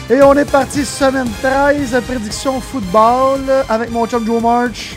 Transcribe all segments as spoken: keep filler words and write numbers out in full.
Et on est parti semaine treize, prédiction football, avec mon chum Joe March.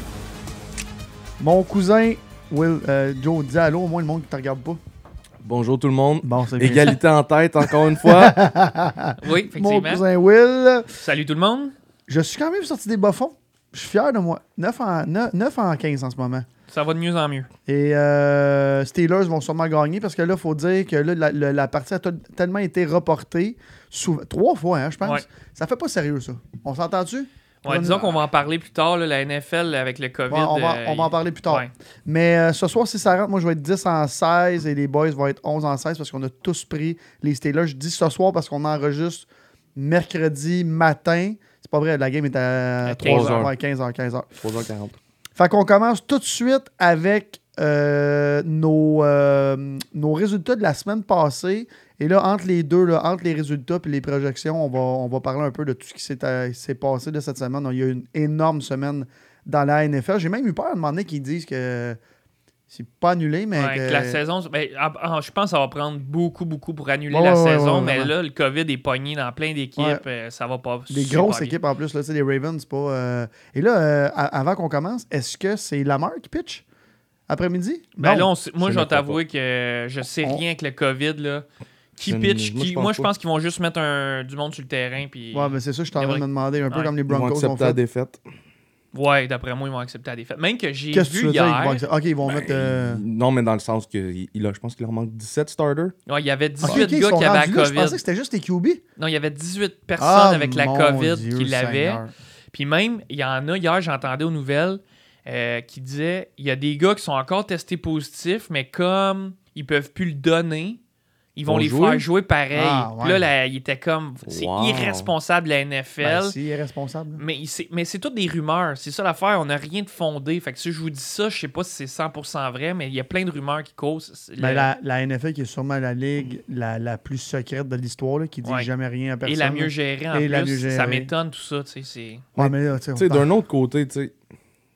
Mon cousin Will, euh, Joe, dis allô, au moins le monde qui te regarde pas. Bonjour tout le monde. Bon, c'est bien. Égalité en tête, encore une fois. Oui, effectivement. Mon cousin Will. Salut tout le monde. Je suis quand même sorti des bas-fonds. Je suis fier de moi. neuf en, neuf, neuf en quinze en ce moment. Ça va de mieux en mieux. Et euh, Steelers vont sûrement gagner parce que là, il faut dire que là, la, la, la partie a t- tellement été reportée. Souvent, trois fois, hein, je pense. Ouais. Ça fait pas sérieux, ça. On s'entend-tu? Ouais, disons qu'on va en parler plus tard, là, la N F L avec le COVID. Ouais, on, va, euh, on va en parler plus tard. Ouais. Mais euh, ce soir, si ça rentre, moi, je vais être dix en seize et les boys vont être onze en seize parce qu'on a tous pris les Steelers. Je dis ce soir parce qu'on enregistre mercredi matin. C'est pas vrai, la game est à, À trois quinze heures. heures. Ouais, quinze heures, quinze heures. trois heures quarante. Fait qu'on commence tout de suite avec euh, nos, euh, nos résultats de la semaine passée. Et là, entre les deux, là, entre les résultats et les projections, on va, on va parler un peu de tout ce qui s'est, euh, s'est passé de cette semaine. Il y a eu une énorme semaine dans la N F L. J'ai même eu peur à demander qu'ils disent que c'est pas annulé, mais Ouais, que... que la saison, ben, ah, ah, je pense que ça va prendre beaucoup, beaucoup pour annuler Ouais, la ouais, saison, ouais, mais vraiment. là, le COVID est pogné dans plein d'équipes, Ouais. euh, ça va pas Des super grosses bien. équipes en plus, là, tu sais, les Ravens, c'est pas... euh, Et là, euh, a- avant qu'on commence, est-ce que c'est Lamar qui pitch après-midi? Ben Non. là, on sait- moi, je je vais ne crois t'avouer que je sais On- rien avec le COVID, là. Qui Je ne- pitch, moi, qui... je pense moi, je pas. pense qu'ils vont juste mettre un... du monde sur le terrain, puis... Ouais, mais c'est ça, je suis en train de me demander, un peu Ouais. comme les Ils vont Broncos ont accepter la fait. défaite. Ouais, d'après moi, ils vont accepter la défaite. Même que j'ai Qu'est-ce que tu vu veux dire? hier... Ils vont accepter- Ok, ils vont Ben, mettre... euh, Non, mais dans le sens que il, il a, je pense qu'il leur manque dix-sept starters. Ouais, il y avait Ok, dix-huit ok, ils gars sont qui avaient la rendus là, je COVID. pensais que c'était juste les Q B. Non, il y avait dix-huit personnes Ah, avec la mon COVID Dieu qui l'avaient. Seigneur. Puis même, il y en a, hier, j'entendais aux nouvelles euh, qui disaient il y a des gars qui sont encore testés positifs, mais comme ils peuvent plus le donner, ils vont Vont les jouer? faire jouer pareil. Ah, Puis ouais. là, là, il était comme c'est Wow. irresponsable la N F L. Ben, c'est irresponsable. Mais il- c'est, mais c'est toutes des rumeurs. C'est ça l'affaire. On n'a rien de fondé. Fait que si je vous dis ça, je sais pas si c'est cent pour cent vrai, mais il y a plein de rumeurs qui causent. C'est Ben, le- la, la N F L qui est sûrement la ligue la, la plus secrète de l'histoire, là, qui dit Ouais. jamais rien à personne. Et la mieux gérée en Et la mieux plus. gérée. Ça m'étonne tout ça. Tu sais, c'est... Ouais, mais là, tu sais, on Tu sais, parle- d'un autre côté, tu sais,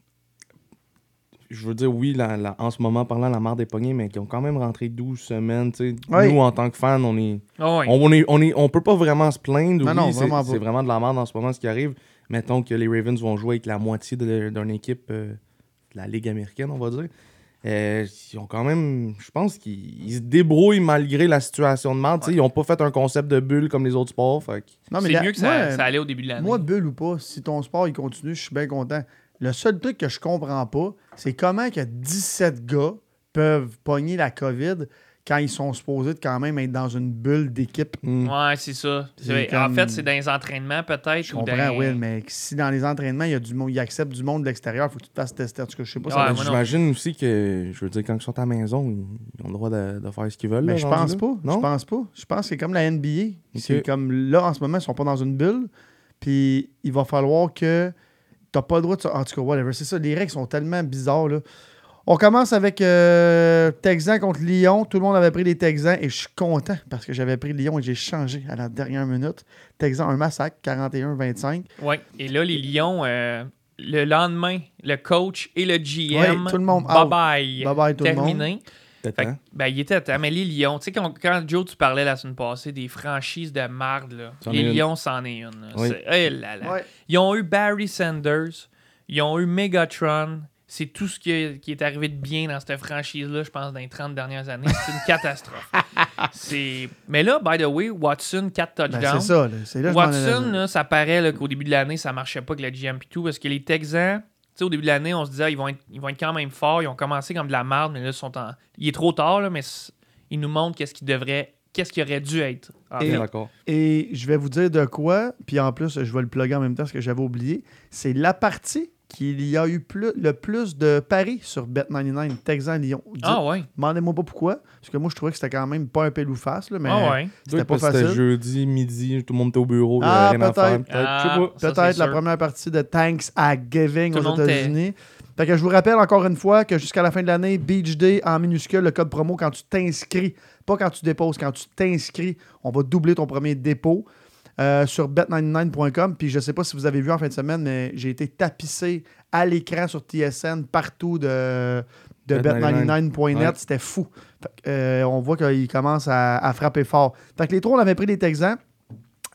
je veux dire, oui, la, la- en ce moment, parlant, la marde est pognée, mais qui ont quand même rentré douze semaines, tu sais. Oui. Nous, en tant que fans, on est... Ah ouais. On, on est, on est, on peut pas vraiment se plaindre. Non, oui, non, c'est, vraiment pas. c'est vraiment de la merde en ce moment ce qui arrive. Mettons que les Ravens vont jouer avec la moitié de, d'une équipe euh, de la Ligue américaine, on va dire. Euh, ils ont quand même, je pense qu'ils ils se débrouillent malgré la situation de merde. Tu sais, Ils ont pas fait un concept de bulle comme les autres sports. Fait que- Non, mais c'est la- mieux que ça, moi, ça allait au début de l'année. Moi, bulle ou pas, si ton sport il continue, je suis bien content. Le seul truc que je comprends pas, c'est comment que dix-sept gars peuvent pogner la COVID quand ils sont supposés de quand même être dans une bulle d'équipe. hmm. Ouais, c'est ça. C'est C'est- En comme- fait, c'est dans les entraînements, peut-être. Je ou comprends, dans... Will, mais si dans les entraînements, il y a du monde, ils acceptent du monde de l'extérieur, il faut que tu te fasses tester. En tout cas, je sais pas. Ouais, ça va- moi non. J'imagine aussi que, je veux dire, quand ils sont à la maison, ils, ils ont le droit de, de faire ce qu'ils veulent. Mais là, je rendu pense là. pas. Je Non? pense pas. Je pense que c'est comme la N B A. C'est Ok. comme là, en ce moment, ils sont pas dans une bulle. Puis il va falloir que t'as pas le droit de... En tout cas, whatever. C'est ça. Les règles sont tellement bizarres, là. On commence avec euh, Texans contre Lyon. Tout le monde avait pris les Texans et je suis content parce que j'avais pris Lyon et j'ai changé à la dernière minute. Texans, un massacre, quarante et un vingt-cinq. Ouais. Et là, les Lions, euh, le lendemain, le coach et le G M, Ouais, tout le monde out. bye-bye. Bye-bye tout le monde. Terminé. Peut-être, Fait que, hein? ben, il était temps. Mais les Lions, tu sais, quand, quand Joe, tu parlais la semaine passée des franchises de marde, là, C'en les est une. Lions, c'en est une. là. Oui. C'est- eh là là. Ouais. Ils ont eu Barry Sanders, ils ont eu Megatron. C'est tout ce qui est, qui est arrivé de bien dans cette franchise-là, je pense, dans les trente dernières années. C'est une catastrophe. C'est... Mais là, by the way, Watson, quatre Ben, touchdowns. c'est ça. Là. C'est là que je m'en Watson, allais. là, ça paraît là, qu'au début de l'année, ça marchait pas avec le G M et tout, parce que les Texans, tu sais, au début de l'année, on se disait, ah, ils, vont être, ils vont être quand même forts. Ils ont commencé comme de la merde, mais là, ils sont en... il est trop tard, là, mais c- ils nous montrent qu'est-ce qu'ils devraient, qu'est-ce qu'il aurait dû être. en Et- fait. D'accord. Et je vais vous dire de quoi, puis en plus, je vais le plugger en même temps, ce que j'avais oublié. C'est la partie qu'il y a eu plus, le plus de paris sur Bet quatre-vingt-dix-neuf, Texans-Lyon. Dites- Ah ouais. Demandez-moi pas pourquoi, parce que moi, je trouvais que c'était quand même pas un pelle ou face, là, mais Ah ouais. c'était pas Parce que facile. C'était jeudi, midi, tout le monde était au bureau. il y Ah, avait rien à faire, peut-être. peut-être. Ah, Je sais pas. ça, Peut-être c'est la sûr. première partie de Thanksgiving Tout le aux monde était- États-Unis. Fait que je vous rappelle encore une fois que jusqu'à la fin de l'année, Beach Day en minuscule, le code promo quand tu t'inscris, pas quand tu déposes, quand tu t'inscris, on va doubler ton premier dépôt. Euh, sur bet quatre-vingt-dix-neuf point com. Puis je sais pas si vous avez vu en fin de semaine, mais j'ai été tapissé à l'écran sur T S N partout de, de bet quatre-vingt-dix-neuf point net. Ouais. C'était fou. Fait que, euh, on voit qu'il commence à, à frapper fort. Fait que les trois, on avait pris les Texans.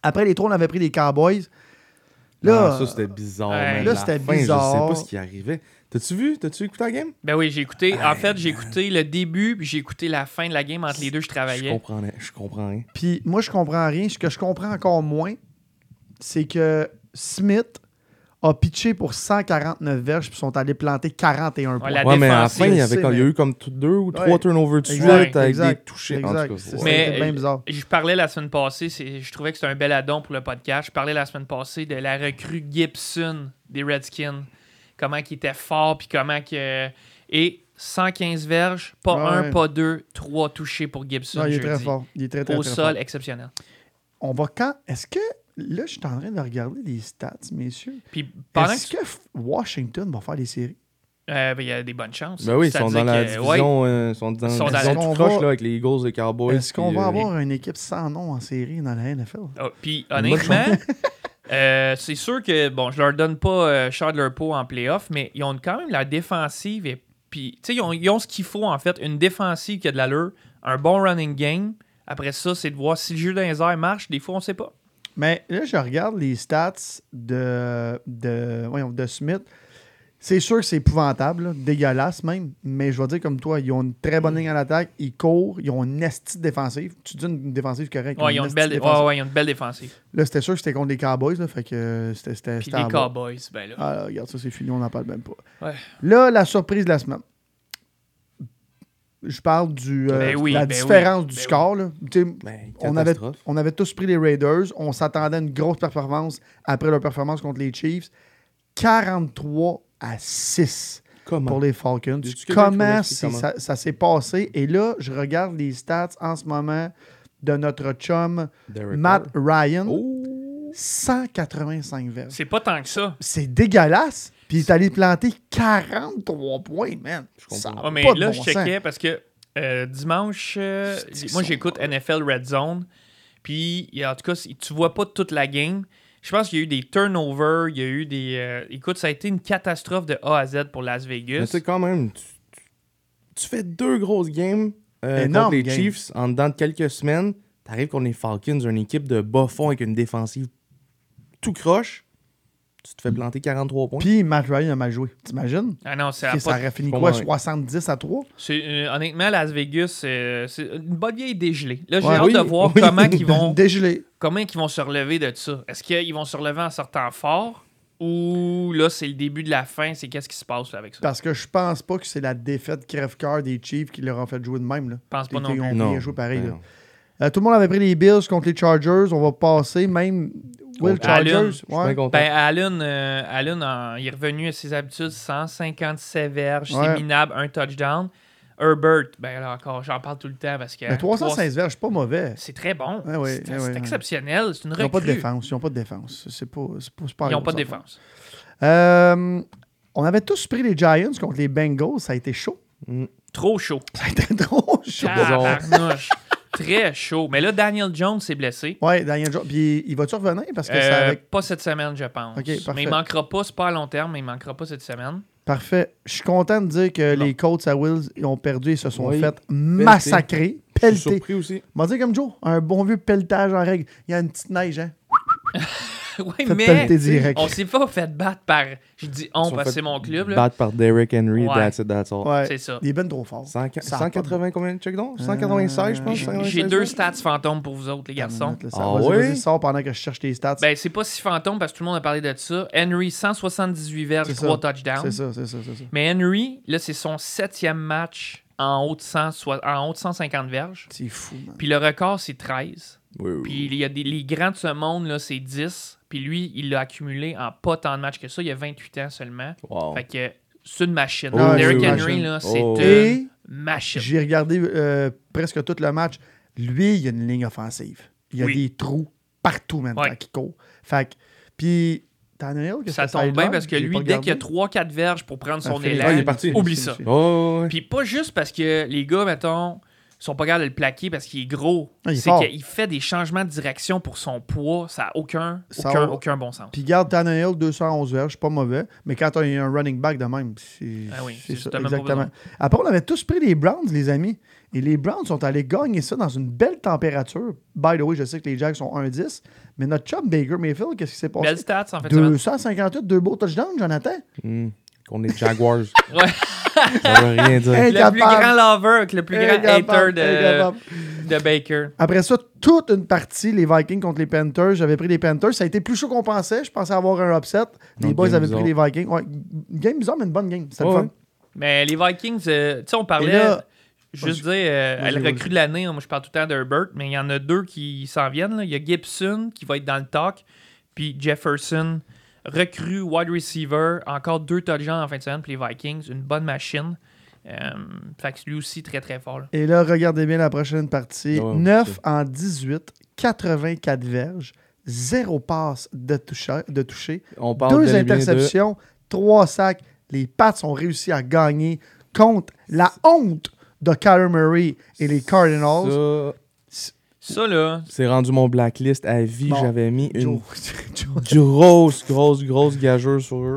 Après les trois, on avait pris les Cowboys. Là, Ah, ça, c'était bizarre. Ouais. man. Là, La c'était fin, bizarre. Je sais pas ce qui arrivait. T'as-tu vu? T'as-tu écouté la game? Ben oui, j'ai écouté. En Hey, fait, j'ai écouté le début, puis j'ai écouté la fin de la game. Entre les deux, je Je travaillais. comprends, rien. je comprends rien. puis moi, je comprends rien. Ce que je comprends encore moins, c'est que Smith a pitché pour cent quarante-neuf verges, puis sont allés planter quarante et un points. Ouais, la Ouais, mais à la défensive, fin, il y, je avait, sais, quand- il y a mais- eu comme t- deux ou trois Ouais. turnovers de suite Exact, avec exact, des touchés. En Exact. tout cas, C'est- ouais. Mais- C'était bien bizarre. Je parlais la semaine passée, c'est- je trouvais que c'était un bel addon pour le podcast. Je parlais la semaine passée de la recrue Gibson des Redskins. Comment il était fort, puis comment que. Et cent quinze verges, pas Ouais. un, pas deux, trois touchés pour Gibson. Non, il est jeudi. très fort. Il est très, très, Au très sol, fort. exceptionnel. On va quand... Est-ce que... Là, je suis en train de regarder les stats, messieurs. Puis pendant Est-ce que. que F- Washington va faire les séries? euh, ben, il y a des bonnes chances. Ben oui, ils sont C'est-à-dire dans la que, division, ouais, euh, ils sont dans Ils sont la dans- division Est-ce tout qu'on croche va- là, avec les Eagles, les Cowboys. Est-ce qu'on puis, va euh, avoir une équipe sans nom en série dans la N F L? Ah, puis Une bonne honnêtement, euh, c'est sûr que, bon, je leur donne pas euh, cher de leur pot en playoff, mais ils ont quand même la défensive et puis, tu sais, ils ont, ils ont ce qu'il faut en fait, une défensive qui a de l'allure, un bon running game. Après ça, c'est de voir si le jeu dans les airs marche. Des fois, on sait pas. Mais là, je regarde les stats de, de, voyons, de Smith. C'est sûr que c'est épouvantable, là, dégueulasse même, mais je vais dire comme toi, ils ont une très bonne ligne à l'attaque, ils courent, ils ont une esti de défensive. Tu dis une défensive correcte. Ouais, ils ont une belle, défensive. ouais, ouais, ils ont une belle défensive. Là, c'était sûr que c'était contre les Cowboys, là, fait que euh, c'était c'était Puis c'était les à voir. Cowboys, ben là. Ah, là, regarde, ça c'est fini, on n'en parle même pas. Ouais. Là, la surprise de la semaine. Je parle du, euh, Ben oui, la ben différence oui, du ben score. Là. Tu sais, Ben, on, avait, catastrophe. on avait tous pris les Raiders. On s'attendait à une grosse performance après leur performance contre les Chiefs. quarante-trois à six Comment? pour les Falcons. Y a-tu quelqu'un qui Comment m'explique c'est- comment? ça, ça s'est passé? Et là, je regarde les stats en ce moment de notre chum Derek Matt Carr. Ryan. Oh! cent quatre-vingt-cinq verges. C'est pas tant que ça. C'est dégueulasse. Puis il est allé planter quarante-trois points, man. comprends. Ça a Ouais, mais pas de là, bon je sens. checkais parce que euh, dimanche, euh, C'est moi son- j'écoute N F L Red Zone. Puis il y a- en tout cas, si- tu vois pas toute la game. Je pense qu'il y a eu des turnovers, il y a eu des. euh, écoute, ça a été une catastrophe de A à Z pour Las Mais Vegas. tu sais, quand même, tu, tu- tu fais deux grosses games euh, Énorme contre les game. Chiefs en dedans de quelques semaines. T'arrives contre les Falcons, une équipe de bas fond avec une défensive tout croche. Tu te fais planter quarante-trois points. Puis Matt Ryan a mal joué. T'imagines? Ah non, c'est Ok, ça pas. aurait fini Je quoi? comprends, soixante-dix à trois? c'est, euh, honnêtement, Las Vegas, euh, c'est une bonne vieille dégelée. Là, j'ai Ouais, hâte oui, de voir oui. comment ils vont. Dégelé. Comment ils vont se relever de ça? Est-ce qu'ils vont se relever en sortant fort? Ou là, c'est le début de la fin? C'est qu'est-ce qui se passe là, avec ça? Parce que je pense pas que c'est la défaite crève-cœur des Chiefs qui leur ont fait jouer de même. Là. Je pense pas Ils- non ils plus. ont Non. bien joué pareil. Ben là. non. Euh, tout le monde avait pris les Bills contre les Chargers. On va passer même Will Contre Chargers. Allen. Je suis bien Ouais. content. Ben, Allen, euh, Allen en- il est revenu à ses habitudes, cent cinquante-sept verges, Ouais. c'est minable, un touchdown. Herbert, ben là encore, j'en parle tout le temps parce que. Mais trois cent seize verges, c'est pas mauvais. C'est très bon. Ouais, ouais, c'est ouais, c'est ouais. exceptionnel. C'est une Ils n'ont pas de recrue. défense. Ils n'ont pas de défense. C'est pas, c'est pas, c'est pas Ils n'ont gros, pas de ça. défense. Euh, on avait tous pris les Giants contre les Bengals. Ça a été chaud. Mm. Trop chaud. Ça a été trop chaud. Tabarnouche. Très chaud. Mais là, Daniel Jones s'est blessé. Ouais, Daniel Jones. Puis il va-tu revenir? Parce que Euh, c'est avec. Pas cette semaine, je pense. Ok, parfait. mais il manquera pas, c'est pas à long terme, mais il manquera pas cette semaine. Parfait. Je suis content de dire que Bon. les Colts à Wills ils ont perdu et se sont Oui. fait massacrer. Je suis Pelleter. surpris aussi. On va dire comme Joe, un bon vieux pelletage en règle. Il y a une petite neige, hein? oui, Fait mais pelleter direct. on s'est pas fait battre par. Je dis on Ils sont parce que fait c'est mon club. Là. Battre par Derrick Henry, Ouais. that's it, that's all. Ouais. C'est ça. Il est ben trop fort. cent Ça a pas de- cent quatre-vingts combien de check donc? cent quatre-vingt-seize, je pense. J'ai- cent quatre-vingt-seize, J'ai deux ouais. stats fantômes pour vous autres, les garçons. Minute, là, ça- Ah vas-y, oui? vas-y, sors pendant que je cherche tes stats. Ben, c'est pas si fantôme parce que tout le monde a parlé de ça. Henry, cent soixante-dix-huit verges, C'est trois ça. touchdowns. c'est ça, c'est ça, c'est ça. Mais Henry, là, c'est son septième match en haut de, cent, soi- en haut de cent cinquante verges. C'est fou, man. Puis le record, c'est treize. Oui, oui. Puis il y a des, les grands de ce monde, là, c'est dix. Puis lui, il l'a accumulé en pas tant de matchs que ça. Il a vingt-huit ans seulement. Wow. Fait que c'est une machine. Oh, Derrick oui, oui. Henry, là, c'est Oh. une Et machine. j'ai regardé euh, presque tout le match. Lui, il y a une ligne offensive. Il y a Oui. des trous partout maintenant Ouais. qui court. Fait que, puis, Tannehill, qu'est-ce Ça que tombe a bien l'air? parce que J'ai lui, pas dès qu'il y a regardé. trois quatre verges pour prendre son Ah, fini. élan, Ah, il est parti. oublie Fini, ça. fini. Oh, ouais. Puis pas juste parce que les gars, mettons, sont pas capables de le plaquer parce qu'il est gros. Ah, il est c'est fort. qu'il fait des changements de direction pour son poids. Ça n'a aucun, Ça aucun, a- aucun bon sens. Puis garde Tannehill, deux cent onze verges, pas mauvais. Mais quand tu as un running back de même, c'est Ah oui, c'est c'est- ça, t'as même pas exactement. besoin. Après, on avait tous pris les Browns, les amis. Et les Browns sont allés gagner ça dans une belle température. By the way, je sais que les Jags sont un dix. Mais notre chum Baker Mayfield, qu'est-ce qui s'est passé? Belle stats en fait. de semaine. deux cent cinquante-huit, deux beaux touchdowns, Jonathan. Hmm. Qu'on est Jaguars. Ouais. Ça veut rien dire. Hey, Le plus Incapable. grand lover avec le plus grand Incapable, hater de, incapable. de Baker. Après ça, toute une partie, les Vikings contre les Panthers. J'avais pris les Panthers. Ça a été plus chaud qu'on pensait. Je pensais avoir un upset. Les Donc, boys game avaient pris bizarre. les Vikings. Ouais, game bizarre, mais une bonne game. C'était Ouais, le fun. ouais. Mais les Vikings, euh, tu sais, on Et parlait. là, Juste vas-y. dire, euh, Vas-y, elle vas-y. recrue de l'année. Moi, je parle tout le temps d'Herbert, mais il y en a deux qui s'en viennent. Là. Il y a Gibson qui va être dans le talk, puis Jefferson, recrue wide receiver, encore deux touchdowns en fin de semaine pour les Vikings. Une bonne machine. Euh, fait que lui aussi, très très fort. Là. Et là, regardez bien la prochaine partie. Ouais, neuf c'est- en dix-huit, quatre-vingt-quatre verges, zéro passe de toucher, de toucher On parle deux bel et bien de- interceptions, trois sacs. Les Pats ont réussi à gagner contre la honte de Kyler Murray et les Cardinals. Ça, Ça, là, c'est rendu mon blacklist à vie. Bon. J'avais mis une Joe- grosse, grosse, grosse gageure sur eux.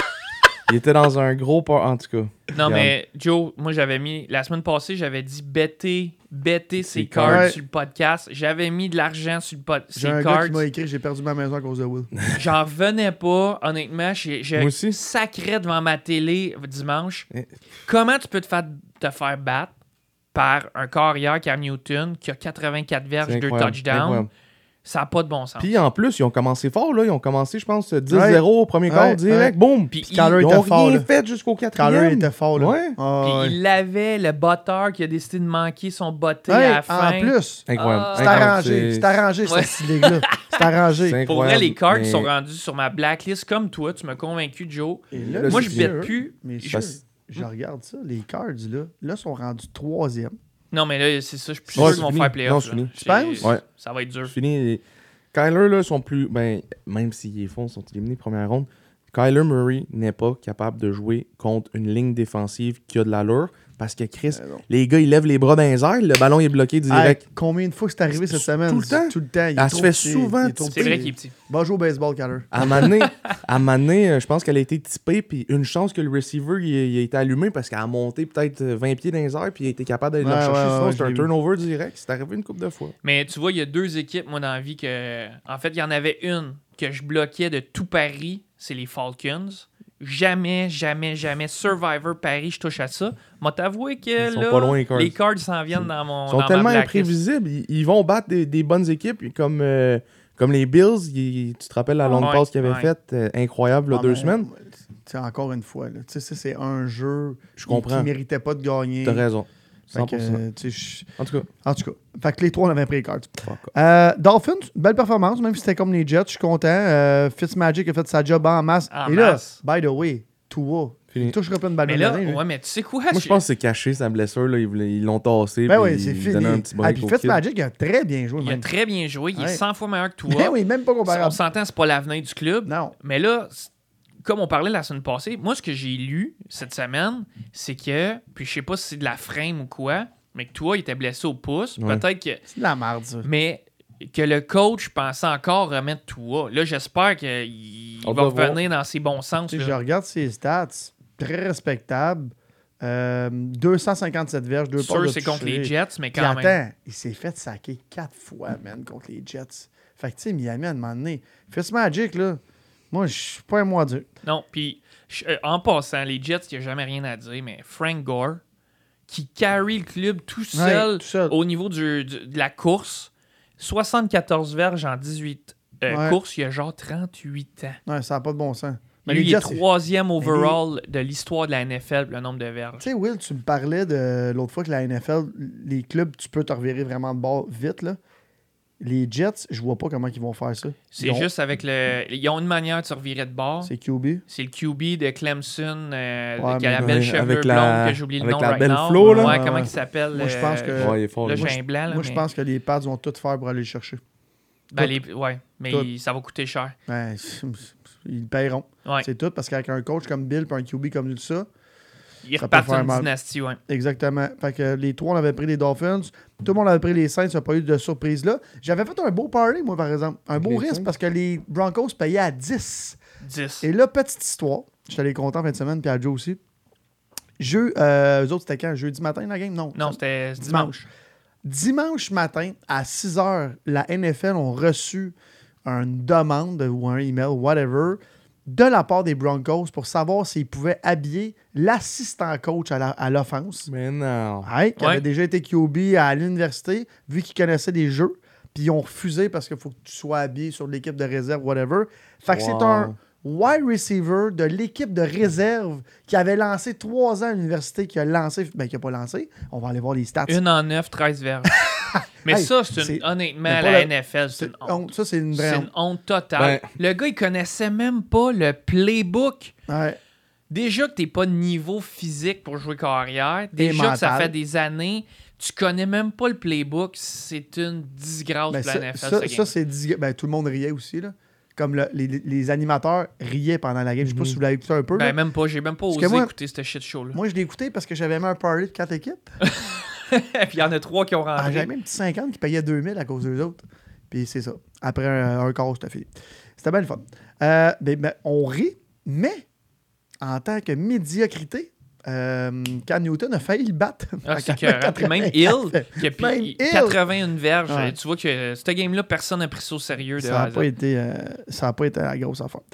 Il était dans un gros... Par... En tout cas. non, Regarde. mais Joe, moi, j'avais mis, la semaine passée, j'avais dit better, better ses Ses cards cards. sur le podcast. J'avais mis de l'argent sur le pod, J'ai ses un gars cards. qui m'a écrit j'ai perdu ma maison à cause de Will. J'en revenais pas, honnêtement. Je, je Moi aussi. sacrais devant ma télé dimanche. Eh. Comment tu peux te faire, te faire battre par un carrière Cam Newton qui a quatre-vingt-quatre verges, C'est deux incroyable, touchdowns? incroyable. Ça n'a pas de bon sens. Puis en plus, ils ont commencé fort. Là. Ils ont commencé, je pense, dix Ouais. zéro au premier quart, Ouais, direct. ouais. Boum. Puis Puis il, Kyler Ils était ont fort, rien là. fait jusqu'au Kyler quatrième. était fort, là. Ouais. Ah, puis ouais. il avait le botteur qui a décidé de manquer son botté Ouais, à la fin. en plus, Incroyable. Ah. c'est Incroyable. arrangé. C'est arrangé, Ouais. cette ligue-là. C'est arrangé. C'est Pour vrai, incroyable, les cards mais- sont rendus sur ma blacklist comme toi. Tu m'as convaincu, Joe. Et là, Là, Moi, c'est je sûr. bête plus. Mais Je- sûr, je regarde ça, les Cards, là, là sont rendus troisième. Non, mais là, c'est ça. Je suis plus Ouais, sûr c'est qu'ils vont fini. faire playoff. Non, c'est là. fini. Tu penses? C'est- Ouais. Ça va être dur. Je finis. Kyler, là, sont plus. Ben, même s'ils font, sont éliminés première ronde. Kyler Murray n'est pas capable de jouer contre une ligne défensive qui a de l'allure parce que Chris, Euh, non. les gars, ils lèvent les bras dans les airs, le ballon est bloqué direct. Hey, combien de fois que c'est arrivé cette Tout semaine? le temps. Tout le temps. Il est Elle trop se fait petit, souvent il est trop C'est petit. vrai qu'il est petit. Va jouer au baseball, Kyler. À un moment donné, à un moment donné, euh, je pense qu'elle a été typée, puis une chance que le receiver il, il a été allumé parce qu'elle a monté peut-être vingt pieds dans les airs, puis il a été capable d'aller Ouais, le chercher. ouais, Sinon, ouais, c'est je un l'ai vu. turnover direct. C'est arrivé une couple de fois. Mais tu vois, il y a deux équipes, moi, dans la vie que. En fait, il y en avait une que je bloquais de tout Paris, c'est les Falcons. Jamais, jamais, jamais. Survivor Paris, je touche à ça. M'a t'avoué que Ils sont là, pas loin, les Cards. les cards s'en viennent dans mon. Ils sont dans tellement ma blacklist. imprévisibles. Ils, ils vont battre des, des bonnes équipes comme, euh, comme les Bills. Ils- tu te rappelles la longue Ouais, passe qu'ils avaient ouais. faite, euh, incroyable, là, Ah, deux mais, semaines. tu sais, encore une fois, là, tu sais, ça, c'est un jeu Je qui comprends. ne méritait pas de gagner. T'as raison. Fait cent que, pour cent. euh, tu sais, je- En tout cas, En tout cas, fait que les trois, on avait pris les Cards. fuck off. Euh, Dolphins, belle performance, même si c'était comme les Jets, je suis content. Euh, Fitzmagic a fait sa job en masse. En Et là, masse. by the way, Tua, Fini. il touchera pas une balle Mais de là, l'année, lui. ouais, mais tu sais quoi? Moi, je pense que c'est caché sa blessure. Là. Ils voulaient- ils l'ont tassé. Ben puis oui, c'est ils fini. donnaient un petit Ah, break puis au kid. Fitzmagic, il a très bien joué. Il a Même. très bien joué. Il est Ouais. cent fois meilleur que toi. Ben oui, même pas On comparable. s'entend, c'est pas l'avenir du club. Non. Mais là, c- comme on parlait la semaine passée, moi, ce que j'ai lu cette semaine, c'est que, puis je sais pas si c'est de la frame ou quoi, mais que toi, il était blessé au pouce. Ouais. Peut-être que. C'est de la merde, ça. Mais que le coach pensait encore remettre Tua. Là, j'espère qu'il On va va voir. revenir dans ses bons sens. Tu sais, là. je regarde ses stats, très respectable. Euh, deux cent cinquante-sept verges, deux passes Sûr, de c'est contre toucher. les Jets, mais Puis quand même. attends, il s'est fait saquer quatre fois, man, contre les Jets. Fait que, tu sais, Miami, à un moment donné, Fitzmagic, là, moi, je suis pas un mot à dire. Non, puis je- euh, en passant, les Jets, il n'y a jamais rien à dire, mais Frank Gore, qui carry le club tout seul, tout seul. au niveau du- du- de la course, soixante-quatorze verges en dix-huit euh, Ouais. courses, il y a genre trente-huit ans. Ouais, ça n'a pas de bon sens. Mais Lui, les il est Jets, troisième overall de l'histoire de la N F L, le nombre de verges. tu sais, Will, tu me parlais de l'autre fois que la N F L, les clubs, tu peux te revirer vraiment de bord vite, là. Les Jets, je vois pas comment ils vont faire ça. C'est Ils ont- juste avec le... Ils ont une manière de se revirer de bord. C'est Q B. C'est le Q B de Clemson, euh, Ouais, qui a la mais- belle ouais, cheveux avec blonde, la- que j'ai oublié le avec nom la right belle now. flow, là. Ouais, Ouais, comment ouais. il s'appelle? Moi, je euh, pense que- Ouais, il est fort, Là, lui. j'ai un blanc. Là, Moi, je mais- pense que les Pats vont tout faire pour aller le chercher. Ben, les- ouais, mais Tout. il- ça va coûter cher. Ouais, ils le paieront. Ouais. C'est tout, parce qu'avec un coach comme Bill et un Q B comme ça, Ils ça peut repartent faire une mal. dynastie, ouais. Exactement. Fait que les trois, on avait pris les Dolphins. Tout le monde avait pris les Saints. Il n'y a pas eu de surprise là. J'avais fait un beau party, moi, par exemple. Un Avec beau les risque Saints? parce que les Broncos payaient à dix. dix. Et là, petite histoire. J'étais allé content en fin de semaine, puis à Joe aussi. Jeu, euh, eux autres, c'était quand? Jeudi matin, la game? Non. Non, ça- c'était dimanche. dimanche. Dimanche matin, à six heures, la N F L ont reçu une demande ou un email, whatever, de la part des Broncos pour savoir s'ils pouvaient habiller l'assistant coach à, la- à l'offense, Mais non. ouais, qui Ouais. avait déjà été Q B à l'université, vu qu'il connaissait des jeux, puis ils ont refusé parce qu'il faut que tu sois habillé sur l'équipe de réserve, whatever. Fait que Wow. c'est un wide receiver de l'équipe de réserve qui avait lancé trois ans à l'université, qui a lancé, ben qui n'a pas lancé. On va aller voir les stats. Une en neuf, treize verges. Mais Hey, ça, c'est c'est- une, honnêtement, mais pas la le- N F L, c'est C'est une honte. honte. Ça, c'est une vraie C'est honte. une honte totale. Ben- Le gars, il connaissait même pas le playbook. Ouais. Déjà que t'es pas de niveau physique pour jouer carrière, déjà que ça mental. fait des années, tu connais même pas le playbook, c'est une disgrâce Ben, pour ça, la N F L. ça, ce ça, game. c'est dis- ben, tout le monde riait aussi. Là. Comme le- les, les animateurs riaient pendant la game. Je sais pas Mhm. si vous l'avez écouté un peu. là. Ben, même pas, j'ai même pas Parce osé que moi- écouter ce shit show-là. Moi, je l'ai écouté parce que j'avais mis un party de quatre équipes. Puis il y en a trois qui ont Ah, rentré. j'avais même un petit cinquante qui payait deux mille à cause d'eux autres. Puis c'est ça. Après un, un quart, c'était fini. C'était bien le fun. Euh, ben, ben, on rit, mais en tant que médiocrité, euh, Cam Newton a failli le battre. Ah, c'est À écœurant. Puis même Hill, qui a pris Même Hill. quatre-vingt-un verges. Ouais. Tu vois que cette game-là, personne n'a pris ça au sérieux. De Ça A à n'a Z. pas, été, euh, ça a pas été la grosse affaire.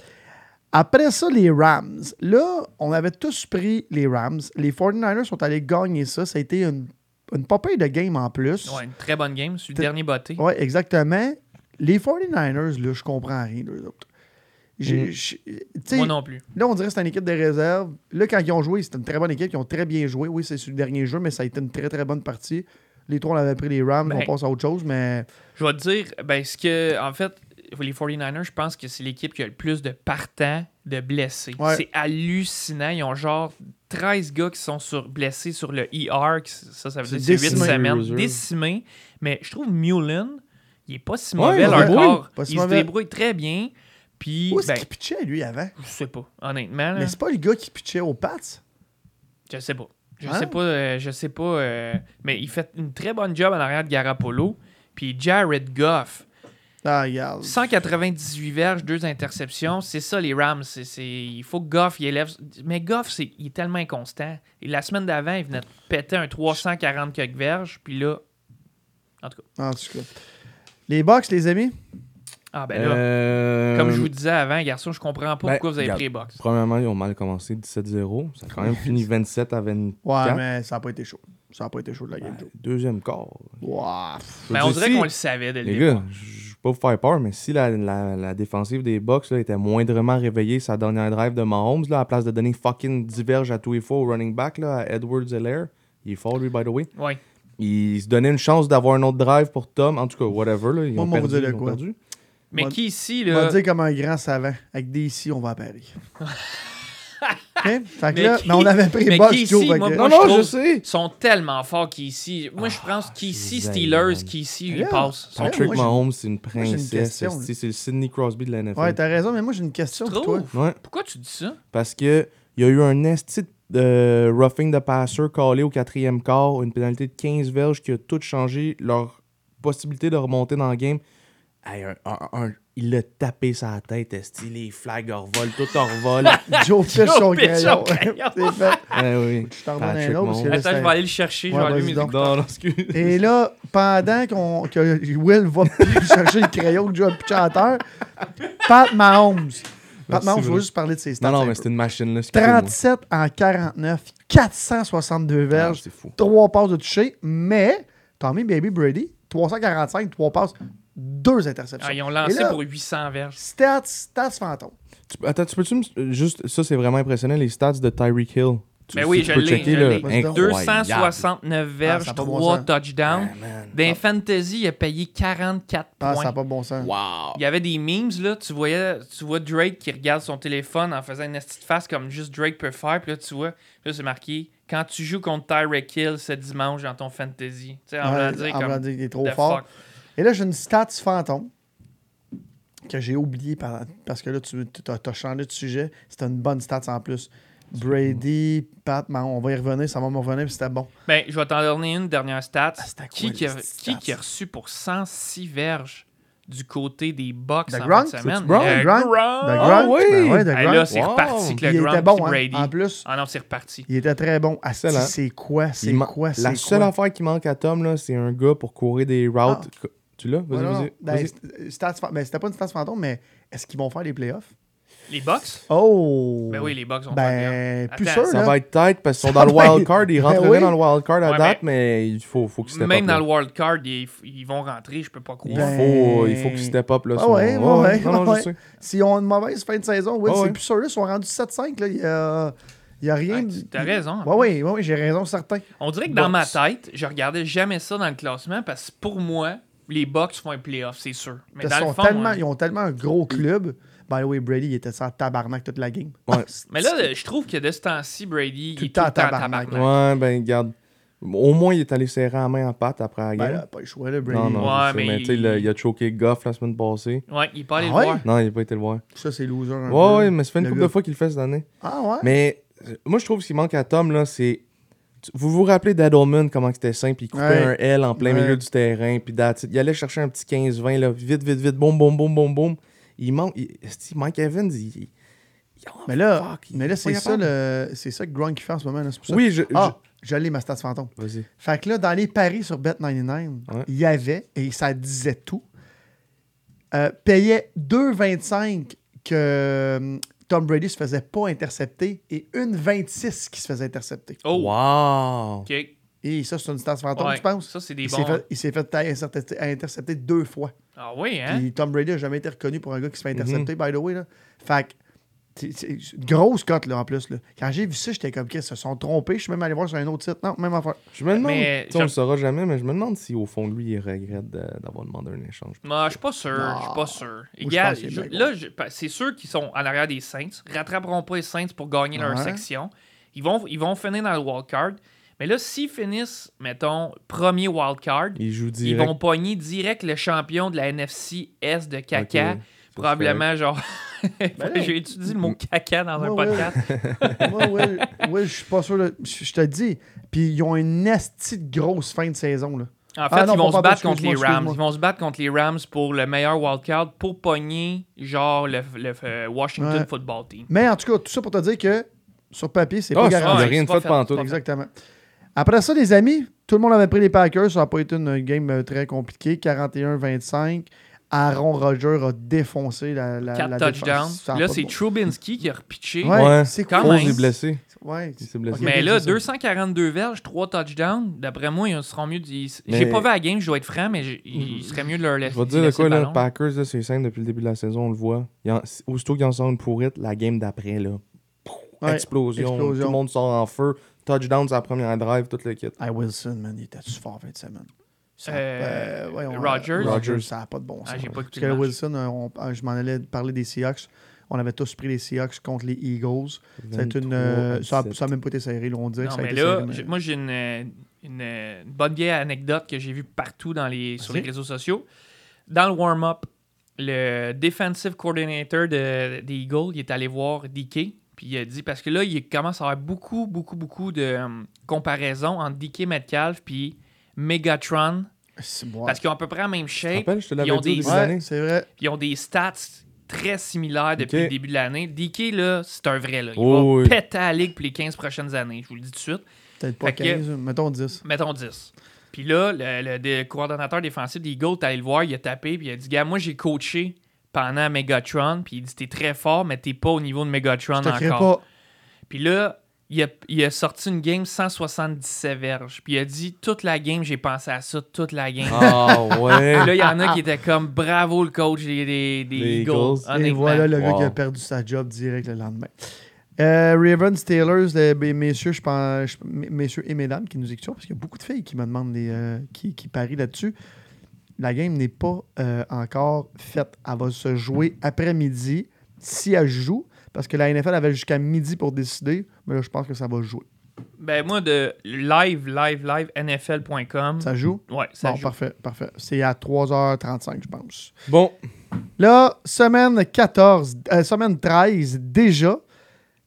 Après ça, les Rams. Là, on avait tous pris les Rams. Les forty-niners sont allés gagner ça. Ça a été une, une popée de game en plus. Ouais, une très bonne game. C'est le T'es- dernier botté. Oui, exactement. Les forty-niners, là, je comprends rien d'eux autres. J'ai- Mm. j'ai- tu sais, Moi non plus. là, on dirait que c'est une équipe de réserve. Là, quand ils ont joué, c'était une très bonne équipe. Ils ont très bien joué. Oui, c'est sur le dernier jeu, mais ça a été une très, très bonne partie. Les trois, on avait pris les Rams. Ben, on passe à autre chose, mais... Je vais te dire, ben, ce que, en fait, les forty-niners, je pense que c'est l'équipe qui a le plus de partants de blessés. Ouais. C'est hallucinant. Ils ont genre treize gars qui sont sur, blessés sur le E R. qui- Ça, ça veut C'est dire c'est huit décimé. semaines. Reserve. Décimés. Mais je trouve Mullen, il est pas si Ouais, mauvais, il se leur débrouille. corps. Pas si Il se mauvais. débrouille très bien. Puis, Où est-ce ben, qu'il pitchait, lui, avant? je sais pas, honnêtement. là. Mais c'est pas le gars qui pitchait aux Pats? Je sais pas. Je Hein? sais pas, euh, je sais pas. euh, mais il fait une très bonne job en arrière de Garapolo. Puis Jared Goff, Ah, regarde. cent quatre-vingt-dix-huit verges, deux interceptions. C'est ça, les Rams. C'est, c'est- il faut que Goff, il élève. Mais Goff, c'est, il est tellement inconstant. Et la semaine d'avant, il venait de péter un trois cent quarante quelques verges. Puis là, en tout cas. En tout cas. Les Bucks, les amis? Ah ben là, Euh, comme je vous disais avant, garçon, je comprends pas ben, pourquoi vous avez regarde. pris les Bucks. Premièrement, ils ont mal commencé, dix-sept zéro. Ça a quand même fini vingt-sept à vingt-quatre. Ouais, mais ça n'a pas été chaud. Ça n'a pas été chaud de la game. Ouais, deuxième quart. Wow. Je veux Mais on dire, dirait si- qu'on le savait dès le Les début. gars, je je veux pas vous faire peur, mais si la, la, la défensive des Bucks là, était moindrement réveillée sa dernière drive de Mahomes, là, à la place de donner fucking dix verges à tous les fois au running back, là, à Edwards-Helaire, il est fort, lui, by the way. Ouais. Il se donnait une chance d'avoir un autre drive pour Tom. En tout cas, whatever. Là, ils Moi, ont moi, vous perdu. dire ils ont quoi? perdu. Mais Moi- qui ici, On va là. dire comme un grand savant. Avec des ici, on va à Paris. OK? Fait que Mais là, qui- mais on avait pris mais les Bucks, qui Joe. ici, fait moi, que- moi, Non, non, je je trouve- sais. sont tellement forts qu'ici. Moi, je pense qu'ici, c'est Steelers, zéro. qu'ici, Yeah. ils passent. Sont- Ouais, Patrick moi, j'ai- Mahomes, c'est une moi, j'ai une princesse. question, C'est c'est le Sidney Crosby de la N F L. Ouais, t'as raison, mais moi, j'ai une question Tu pour toi. trouves? Ouais, Pourquoi tu dis ça? parce que il y a eu un esti de roughing de passer callé au quatrième quart, une pénalité de quinze verges qui a tout changé leur possibilité de remonter dans le game. Hey, un- un- un- il l'a tapé sa tête, esti. Les flags revolent, tout revole. Joe pitch Joe son pitch son crayon. crayon. C'est fait. Eh oui. Je t'en redonne Patrick un autre. parce que Mahomes. là, Attends, je c'est- vais aller le chercher. Je Ouais, vais allumer vas-y mes donc. écouteurs. Non, non, excuse. Et là, pendant qu'on, que Will va chercher le crayon que Joe a pitché à terre, Pat Mahomes. Pat Merci, Mahomes, je Will. veux juste parler de ses stats. Non, non, un mais peu. c'est une machine, là. excusez-moi. trente-sept en quarante-neuf, quatre cent soixante-deux Ah, verges, c'est fou. trois passes de toucher, mais Tommy Baby Brady, trois cent quarante-cinq, trois passes, deux interceptions. Ah, ils ont lancé Et là, pour huit cents verges. Stats, stats fantômes. Tu- attends, tu peux-tu me. Juste, ça, c'est vraiment impressionnant, les stats de Tyreek Hill. Tu, Ben oui, tu je peux l'ai, checker, je là. l'ai. Vas-y donc. deux Incroyable. cent soixante-neuf Ah, verges, ça a pas bon trois sens. touchdowns. Ah, man. Dans Fantasy, il a payé quarante-quatre Ah, points. ça n'a pas de bon sens. Wow. Il y avait des memes, là, tu voyais, tu vois Drake qui regarde son téléphone en faisant une petite face comme juste Drake peut faire, puis là, tu vois, là, c'est marqué, quand tu joues contre Tyreek Hill ce dimanche dans ton Fantasy. Tu sais, en Ouais, voulant dire en comme, voulant dire qu'il est trop the fort. fuck. Et là, j'ai une stats fantôme que j'ai oublié par- parce que là, tu as, changé de sujet. C'était une bonne stats en plus. Brady, Pat, ben, on va y revenir, ça va me revenir, puis c'était bon. Ben, je vais t'en donner une dernière stat. Ah, c'était qui, quoi, qui, a, les qui, stats? qui a reçu pour cent six verges du côté des Bucks De en Gronk? fin de semaine? C'est-tu Gronk? Euh, Gronk? Gronk. De Ah Gronk? oui! Ben ouais, de Hey, Gronk. là, c'est Wow. reparti avec Il le était Gronk bon, puis hein. Brady. En plus, Ah non, c'est reparti. il était très bon. Asti, Excellent. c'est quoi? C'est Il man- quoi? C'est La seule quoi? affaire qui manque à Tom, là, c'est un gars pour courir des routes. Ah. Tu l'as? Vas-y, Ouais, non, non. vas-y. Ben, vas-y. st- stats fa- ben, c'était pas une stats fantôme, mais est-ce qu'ils vont faire les playoffs? Les Bucks? Oh! Ben oui, les Bucks vont faire bien. Ben, plus Attends, sûr, Ça là. va être tight parce qu'ils sont Ça dans le va wild être- card. Ils Ben rentreraient oui. dans le wild card à Ouais, date, mais il faut, faut qu'ils step Même up. dans là. le wild card, ils, ils vont rentrer, je peux pas Il croire. Ben- faut, il faut qu'ils step up. Là, Ah son- ouais, Ouais, ouais, ouais. Non, non, ouais. je sais. S'ils ont une mauvaise fin de saison, oui, Ah c'est ouais. plus sûr. Là, ils sont rendus sept cinq. Là. Il y a, il y a rien. Ouais, tu- t'as raison. Oui, oui, oui, j'ai raison, certain. On dirait que dans Bucks. ma tête, je regardais jamais ça dans le classement parce que pour moi, les Bucks font un playoff, c'est sûr. Mais Parce dans qu'ils le ont fond, tellement, moi- ils ont tellement un gros club. By the way, Brady, il était sans tabarnak toute la game. Ouais. Mais là, je trouve que de ce temps-ci, Brady, Tout il est le tout temps le temps en tabarnak. tabarnak. Ouais, ben, regarde. Au moins, il est allé serrer la main à Pat après la Ben game. là, pas le choix, là, Brady. non, non, Ouais, je sais, mais mais tu sais, il- il... a- il a choqué Goff la semaine passée. Ouais, il est pas allé Ah le ouais? voir. Non, il n'a pas été le voir. Ça, c'est loser. Un Ouais, peu. ouais, mais ça fait une Le couple gars. de fois qu'il le fait cette année. Ah ouais? Mais euh, moi, je trouve ce qui manque à Tom, là, c'est. tu- Vous vous rappelez d'Edelman, comment c'était simple? Il coupait Ouais. un L en plein Ouais. milieu du terrain, puis that's it. Il allait chercher un petit quinze vingt, là, vite, vite, vite, boum, boum, boum, boum, boum. Il manque. il- esti, Mike Evans, il. il- oh, Mais là, fuck, il- mais là il est c'est pas ça, capable. le, c'est ça que Gronk fait en ce moment. Là, c'est pour ça. Oui, je. Ah, j'allais ma stats fantôme. je- Vas-y. Fait que là, dans les paris sur Bet quatre-vingt-dix-neuf, Ouais. il y avait, et ça disait tout, euh, payait deux virgule vingt-cinq que euh, Tom Brady se faisait pas intercepter et une virgule vingt-six qui se faisait intercepter. Oh, Wow! OK. Et ça, c'est une stats fantôme, Ouais, tu penses? ça, c'est des Il bons. s'est fait, il s'est fait intercepter, intercepter deux fois. Ah oui, hein? Puis Tom Brady n'a jamais été reconnu pour un gars qui se fait intercepter, Mm-hmm. by the way. Là. Fait que, c'est- c'est une grosse cote, là, en plus. Là. Quand j'ai vu ça, j'étais comme, qu'ils se sont trompés. Je suis même allé voir sur un autre site. Non, même affaire. Je me demande. Mais tu sais, on je- le saura jamais, mais je me demande si au fond de lui, il regrette de- d'avoir demandé un échange. Moi, je suis pas sûr. Je suis Non. pas sûr. je Regarde, pense qu'il est je- bien là, je- pa- c'est sûr qu'ils sont en arrière des Saints. Rattraperont pas les Saints pour gagner leur Ouais. section. Ils vont, ils vont finir dans le wildcard. Mais là, s'ils finissent, mettons, premier wildcard, Il joue ils direct. vont pogner direct le champion de la N F C Est de caca. Ok, ça, Probablement, genre. Ben là, J'ai étudié le mot caca dans un Ouais, ouais. podcast. Moi, ouais, ouais, je suis pas sûr. là. Je je te le dis. Puis ils ont une esti de grosse fin de saison. Là. En fait, Ah non, ils vont pas se pardon, battre contre les excuse-moi, Rams. excuse-moi. Ils vont se battre contre les Rams pour le meilleur wildcard pour pogner, genre, le, le, euh, Washington Ouais. Football Team. Mais en tout cas, tout ça pour te dire que sur papier, c'est Ah, pas c'est- garanti. il a Ouais, rien c'est de pas fait fait, pantoute. c'est pas Exactement. Après ça, les amis, tout le monde avait pris les Packers. Ça n'a pas été une game euh, très compliquée. quarante et un vingt-cinq. Aaron Rodgers a défoncé la, la, quatre la touchdowns. défense. Ça a Là, pas c'est de bon- Trubisky qui a repitché. Ouais, Ouais. c'est Quand cool. même. Foles est blessé. Ouais. Il s'est blessé. Ok. Mais là, c'est ça. deux cent quarante-deux verges, trois touchdowns. D'après moi, ils seront mieux. Ils- Mais- J'ai pas vu la game, je dois être franc, mais j'ai- il serait mieux de leur laisser. Je vais te dire de laisser quoi, le là, ballon. Packers, là, c'est simple depuis le début de la saison, on le voit. Il en- Aussitôt qu'ils en sortent une pourrite, la game d'après, là, pouf, Ouais, explosion, explosion. tout le monde sort en feu, touchdown sur la première drive, tout le kit. Hey, Wilson, man, il était fort fin de semaine. Ça, Euh, voyons, Rodgers? euh, Rodgers. ça n'a pas de bon sens. Ah, j'ai pas Parce écouté que le match. Wilson, euh, on- euh, je m'en allais parler des Seahawks. On avait tous pris les Seahawks contre les Eagles. Ça a été une, euh, ça a- ça a même pas été serré, là, on dirait Non, que ça a mais été là, serré, mais- j'ai- moi, j'ai une, euh, une, euh, une bonne vieille anecdote que j'ai vue partout dans les, sur les Vas-y. réseaux sociaux. Dans le warm-up, le defensive coordinator de, des Eagles, il est allé voir D K. Puis il a dit, parce que là, il commence à avoir beaucoup, beaucoup, beaucoup de euh, comparaisons entre D K Metcalf puis Megatron. C'est bon. Parce qu'ils ont à peu près la même Tu te shape. rappelles, je te Ils l'avais ont dit au des- début de Ouais, l'année. c'est vrai. Puis ils ont des stats très similaires depuis Ok. le début de l'année. D K, là, c'est un vrai. Là. Il Oh, va oui. péter la ligue pour les quinze prochaines années. Je vous le dis tout de suite. Peut-être pas Fait que- quinze, mettons dix. Mettons dix. Puis là, le, le, le coordonnateur défensif des Eagles, t'es allé le voir, il a tapé, puis il a dit, gars, moi j'ai coaché pendant Megatron, puis il dit, t'es très fort, mais t'es pas au niveau de Megatron Je te crée encore. pas. Puis là, il a, il a sorti une game cent soixante-dix-sept verges. Puis il a dit, toute la game, j'ai pensé à ça, toute la game. Ah ouais. Puis là, il y en a qui étaient comme, bravo le coach des, des, des Les Eagles. Eagles. Et honnêtement. voilà le gars Wow. qui a perdu sa job direct le lendemain. Euh, Ravens, Steelers, les, les messieurs, je pense, je- m- messieurs et mesdames qui nous écoutent, parce qu'il y a beaucoup de filles qui me demandent les, euh, qui, qui parient là-dessus. La game n'est pas euh, encore faite. Elle va se jouer après-midi si elle joue, parce que la N F L avait jusqu'à midi pour décider, mais là, je pense que ça va jouer. Ben moi, de live, live, live, N F L point com. Ça joue? Ouais, ça Bon, joue. parfait, parfait. C'est à trois heures trente-cinq, je pense. Bon, Là, semaine quatorze, euh, semaine treize, déjà,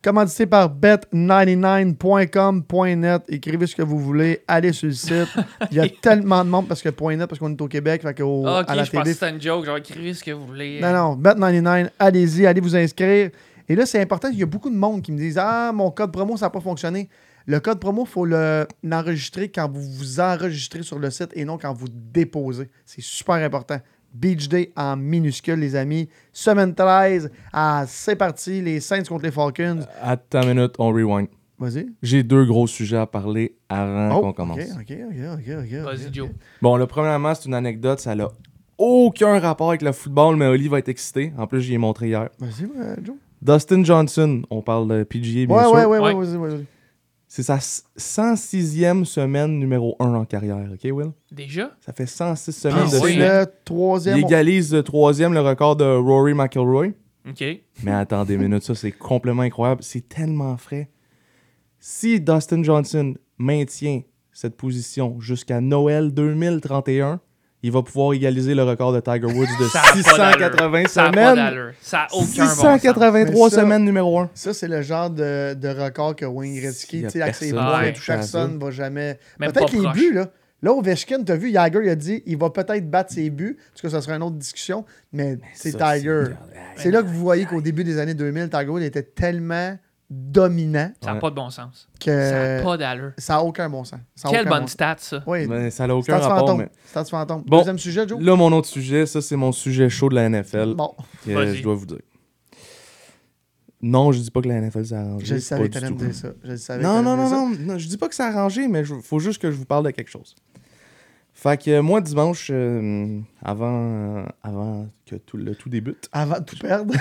Commandité par bet quatre-vingt-dix-neuf point com point net. Écrivez ce que vous voulez. Allez sur le site. Il y a tellement de monde parce que .net, parce qu'on est au Québec. Fait qu'au, Ah, ok, à la je T V. pensais que c'était une joke. Genre, écrivez ce que vous voulez. Non, non. bet quatre-vingt-dix-neuf, allez-y. Allez vous inscrire. Et là, c'est important. Il y a beaucoup de monde qui me disent ah, mon code promo, ça n'a pas fonctionné. Le code promo, il faut le, l'enregistrer quand vous vous enregistrez sur le site et non quand vous déposez. C'est super important. Beach Day en minuscule, les amis. Semaine treize. Ah, c'est parti. Les Saints contre les Falcons. Attends une minute, on rewind. Vas-y. J'ai deux gros sujets à parler avant Oh, qu'on commence. OK, OK, OK, OK, OK. Vas-y, OK. Joe. Bon, le premièrement, c'est une anecdote. Ça n'a aucun rapport avec le football, mais Oli va être excité. En plus, j'y ai montré hier. Vas-y, euh, Joe. Dustin Johnson, on parle de P G A, bien Ouais, sûr. ouais, ouais, ouais, Ouais. vas-y, vas-y. C'est sa cent sixième semaine numéro un en carrière, OK, Will? Déjà? Ça fait cent six Ah, semaines de C'est oui, suite. le troisième. Il égalise le troisième, le record de Rory McIlroy. OK. Mais attendez une minute, ça c'est complètement incroyable. C'est tellement frais. Si Dustin Johnson maintient cette position jusqu'à Noël deux mille trente et un, il va pouvoir égaliser le record de Tiger Woods de Ça a pas six cent quatre-vingts d'allure. Ça a pas semaines. d'allure. Ça a aucun six bon cent quatre-vingt-trois Mais ça- semaines numéro un. Ça, c'est le genre de, de record que Wayne Gretzky, Il y a tu sais, avec ses personne points, qui tout fait personne ça. ne va jamais. Même Peut-être pas les proche. buts, là. Là, Ovechkin, t'as vu, Jagger, il a dit il va peut-être battre ses buts, parce que ça sera une autre discussion, mais, c'est Ça, Tiger. c'est- C'est là que vous voyez qu'au début des années deux mille, Tiger Woods était tellement dominant Ça n'a Ouais. pas de bon sens. que Ça n'a pas d'allure. ça n'a aucun bon sens. Ça a Quelle aucun bonne bon sens. stat, ça. Oui, Mais ça n'a aucun Stats rapport. fantôme. Mais... Stats fantôme. Bon. Deuxième sujet, Joe? Là, mon autre sujet, ça c'est mon sujet chaud de la N F L Bon, que Vas-y. je dois vous dire. Non, je dis pas que la N F L s'est arrangée. je le savais pas que du t'allais me tout. dire ça. Je le savais Non, que non, t'allais me non, dire ça. non, non, je dis pas que c'est arrangé, mais il faut juste que je vous parle de quelque chose. Fait que euh, moi, dimanche, euh, avant, euh, avant que tout, le tout débute, Avant de tout perdre.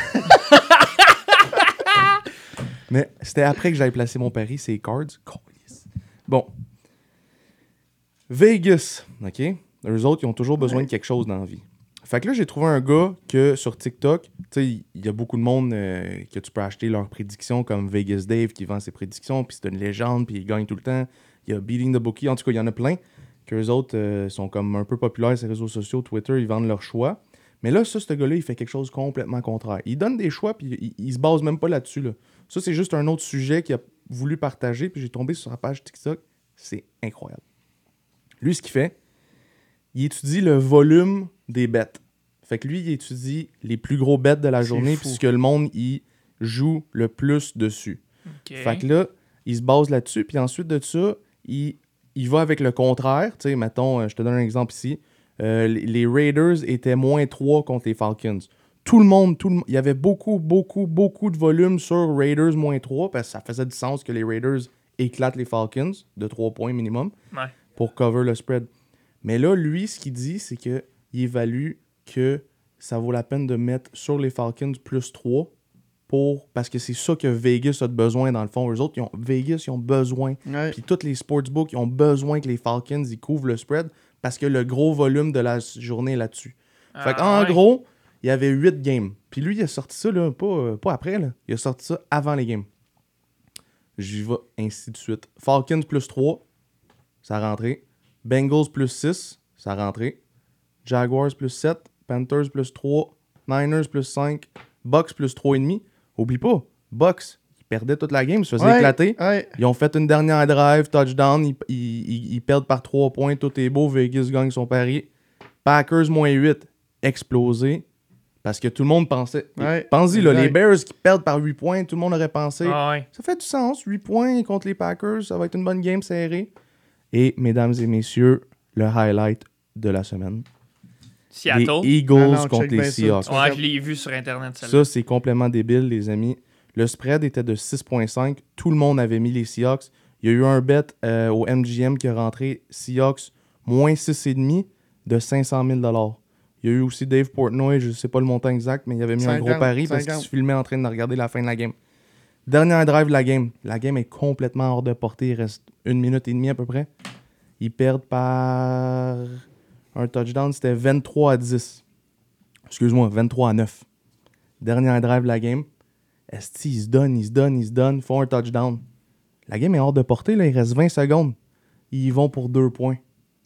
mais c'était après que j'avais placé mon pari, c'est Cards. Calisse. Bon. Vegas, OK? Eux autres, ils ont toujours besoin Ouais. de quelque chose dans la vie. Fait que là, j'ai trouvé un gars que sur TikTok, tu sais, il y a beaucoup de monde euh, que tu peux acheter leurs prédictions, comme Vegas Dave qui vend ses prédictions, puis c'est une légende, puis il gagne tout le temps. Il y a Beating the Bookie, en tout cas, il y en a plein, qu'eux autres euh, sont comme un peu populaires sur les réseaux sociaux, Twitter, ils vendent leurs choix. Mais là, ça, ce gars-là, il fait quelque chose complètement contraire. Il donne des choix, puis il, il se base même pas là-dessus, là. Ça, c'est juste un autre sujet qu'il a voulu partager, puis j'ai tombé sur sa page TikTok. C'est incroyable. Lui, ce qu'il fait, il étudie le volume des bêtes. Fait que lui, il étudie les plus gros bêtes de la C'est journée, fou. puis ce que le monde y joue le plus dessus. OK. Fait que là, il se base là-dessus, puis ensuite de ça, il, il va avec le contraire. Tu sais, mettons, euh, je te donne un exemple ici. Euh, les, les Raiders étaient moins trois contre les Falcons. Tout le monde, tout le monde, il y avait beaucoup, beaucoup, beaucoup de volume sur Raiders moins trois, parce que ça faisait du sens que les Raiders éclatent les Falcons de trois points minimum Ouais. pour cover le spread. Mais là, lui, ce qu'il dit, c'est qu'il évalue que ça vaut la peine de mettre sur les Falcons plus trois pour, parce que c'est ça que Vegas a de besoin dans le fond. Eux autres, ils ont, Vegas, ils ont besoin. Ouais. Puis tous les sportsbooks, ils ont besoin que les Falcons ils couvrent le spread parce que le gros volume de la journée est là-dessus. Fait Ah, qu'en ouais. gros, il y avait huit games. Puis lui, il a sorti ça, là, pas, euh, pas après, là. Il a sorti ça avant les games. J'y vais ainsi de suite. Falcons plus trois, ça a rentré. Bengals plus six, ça a rentré. Jaguars plus sept, Panthers plus trois, Niners plus cinq, Bucks plus trois virgule cinq. Oublie pas, Bucks, ils perdaient toute la game, ils se faisaient Ouais, éclater. ouais. Ils ont fait une dernière drive, touchdown, ils, ils- ils- ils perdent par trois points, tout est beau, Vegas gagne son pari. Packers moins huit, explosé. Parce que tout le monde pensait. Ouais, Pensez-y, là, exact. les Bears qui perdent par huit points, tout le monde aurait pensé. Ah, ouais. Ça fait du sens, huit points contre les Packers, ça va être une bonne game serrée. Et, mesdames et messieurs, le highlight de la semaine. Seattle. Les Eagles Non, non, contre check les bien ça. Seahawks. Ouais, je l'ai vu sur Internet, celle-là. Ça, c'est complètement débile, les amis. Le spread était de six virgule cinq. Tout le monde avait mis les Seahawks. Il y a eu un bet euh, au M G M qui est rentré Seahawks moins six virgule cinq de cinq cent mille dollars. Il y a eu aussi Dave Portnoy, je ne sais pas le montant exact, mais il avait mis un gros cinquante, pari parce qu'il cinquante. se filmait en train de regarder la fin de la game. Dernière drive de la game. La game est complètement hors de portée. Il reste une minute et demie à peu près. Ils perdent par un touchdown. C'était vingt-trois à dix. Excuse-moi, vingt-trois à neuf. Dernière drive de la game. Esti, ils se donnent, ils se donnent, ils se donnent. Ils font un touchdown. La game est hors de portée. Là. Il reste vingt secondes. Ils y vont pour deux points.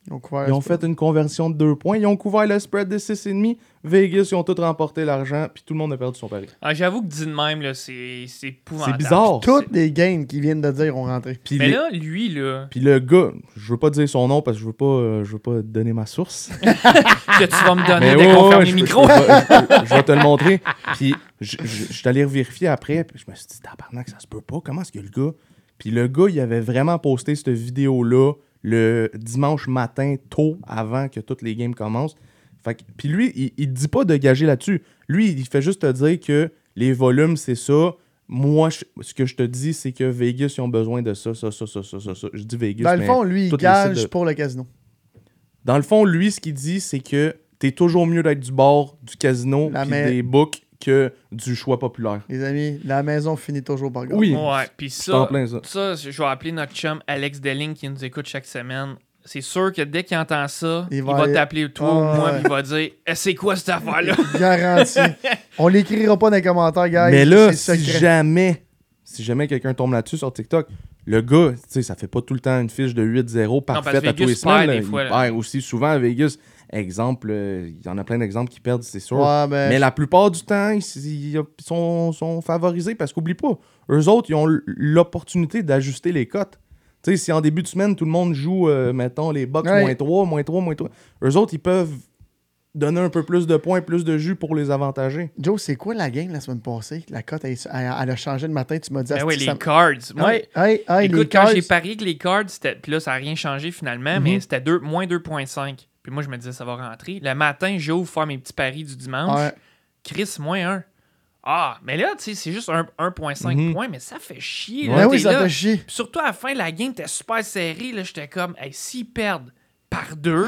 Ils ont, couvert Ils ont le spread. fait une conversion de deux points. Ils ont couvert le spread de six virgule cinq. Vegas, ils ont tous remporté l'argent, puis tout le monde a perdu son pari. Ah, j'avoue que dit de même, là, c'est, c'est épouvantable. C'est bizarre. Toutes les games qu'ils viennent de dire ont rentré. Puis Mais les- là, lui, là, Puis le gars, je veux pas dire son nom parce que je veux pas, euh, je veux pas donner ma source. que tu vas me donner Mais dès ouais, qu'on ferme ouais, les je- micros. Je, je- je vais te le montrer. Puis je, je, je suis allé vérifier après, puis je me suis dit, tabarnak, ça se peut pas. Comment est-ce que le gars... Puis le gars, il avait vraiment posté cette vidéo-là le dimanche matin, tôt, avant que toutes les games commencent. Fait que, puis lui, il, il te dit pas de gager là-dessus. Lui, il fait juste te dire que les volumes, c'est ça. Moi, je- ce que je te dis, c'est que Vegas, ils ont besoin de ça, ça, ça, ça, ça, ça. ça. Je dis Vegas, Dans le mais fond, lui, il toutes les sites gage de- pour le casino. Dans le fond, lui, ce qu'il dit, c'est que t'es toujours mieux d'être du bord du casino La puis mais- des books que du choix populaire. Les amis, la maison finit toujours par gagner. Oui. Ouais, puis Je suis en ça, plein ça. ça, je vais appeler notre chum Alex Delling qui nous écoute chaque semaine. C'est sûr que dès qu'il entend ça, Il il va va, aller- t'appeler toi Ah, ou moi, ouais. puis il va dire eh, c'est quoi cette affaire-là? Garanti. On l'écrira pas dans les commentaires, guys. Mais là, c'est si secret. jamais, si jamais quelqu'un tombe là-dessus sur TikTok, le gars, tu sais, ça fait pas tout le temps une fiche de huit zéro parce parfaite que à tous les Vegas perd semaines. des là. fois, Il là. perd aussi souvent à Vegas. Exemple, euh, il y en a plein d'exemples qui perdent, c'est sûr. Ouais, ben, Mais la plupart du temps, ils, ils sont, sont favorisés parce qu'oublie pas, eux autres, ils ont l- l'opportunité d'ajuster les cotes. Tu sais, si en début de semaine, tout le monde joue, euh, mettons, les Bucks Ouais. moins trois, moins trois, moins trois, eux autres, ils peuvent donner un peu plus de points, plus de jus pour les avantager. Joe, c'est quoi la game la semaine passée? La cote, elle, elle- elle a changé le matin. Tu m'as dit... Ben asti, oui, ça- les cards. Moi, Hey, hey, hey, les écoute, quand cards. j'ai parié que les cards, c'était- puis là, ça n'a rien changé finalement, mais c'était deux- moins deux virgule cinq. Puis moi, je me disais, ça va rentrer. Le matin, j'ouvre faire mes petits paris du dimanche. Ouais. Chris, moins un. Ah, mais là, tu sais, c'est juste un- un virgule cinq Mhm. points, mais ça fait chier. Ouais, là, oui, t'es ça là. fait chier. Puis surtout, à la fin, la game était super serrée. Là, j'étais comme, hey, s'ils perdent par deux,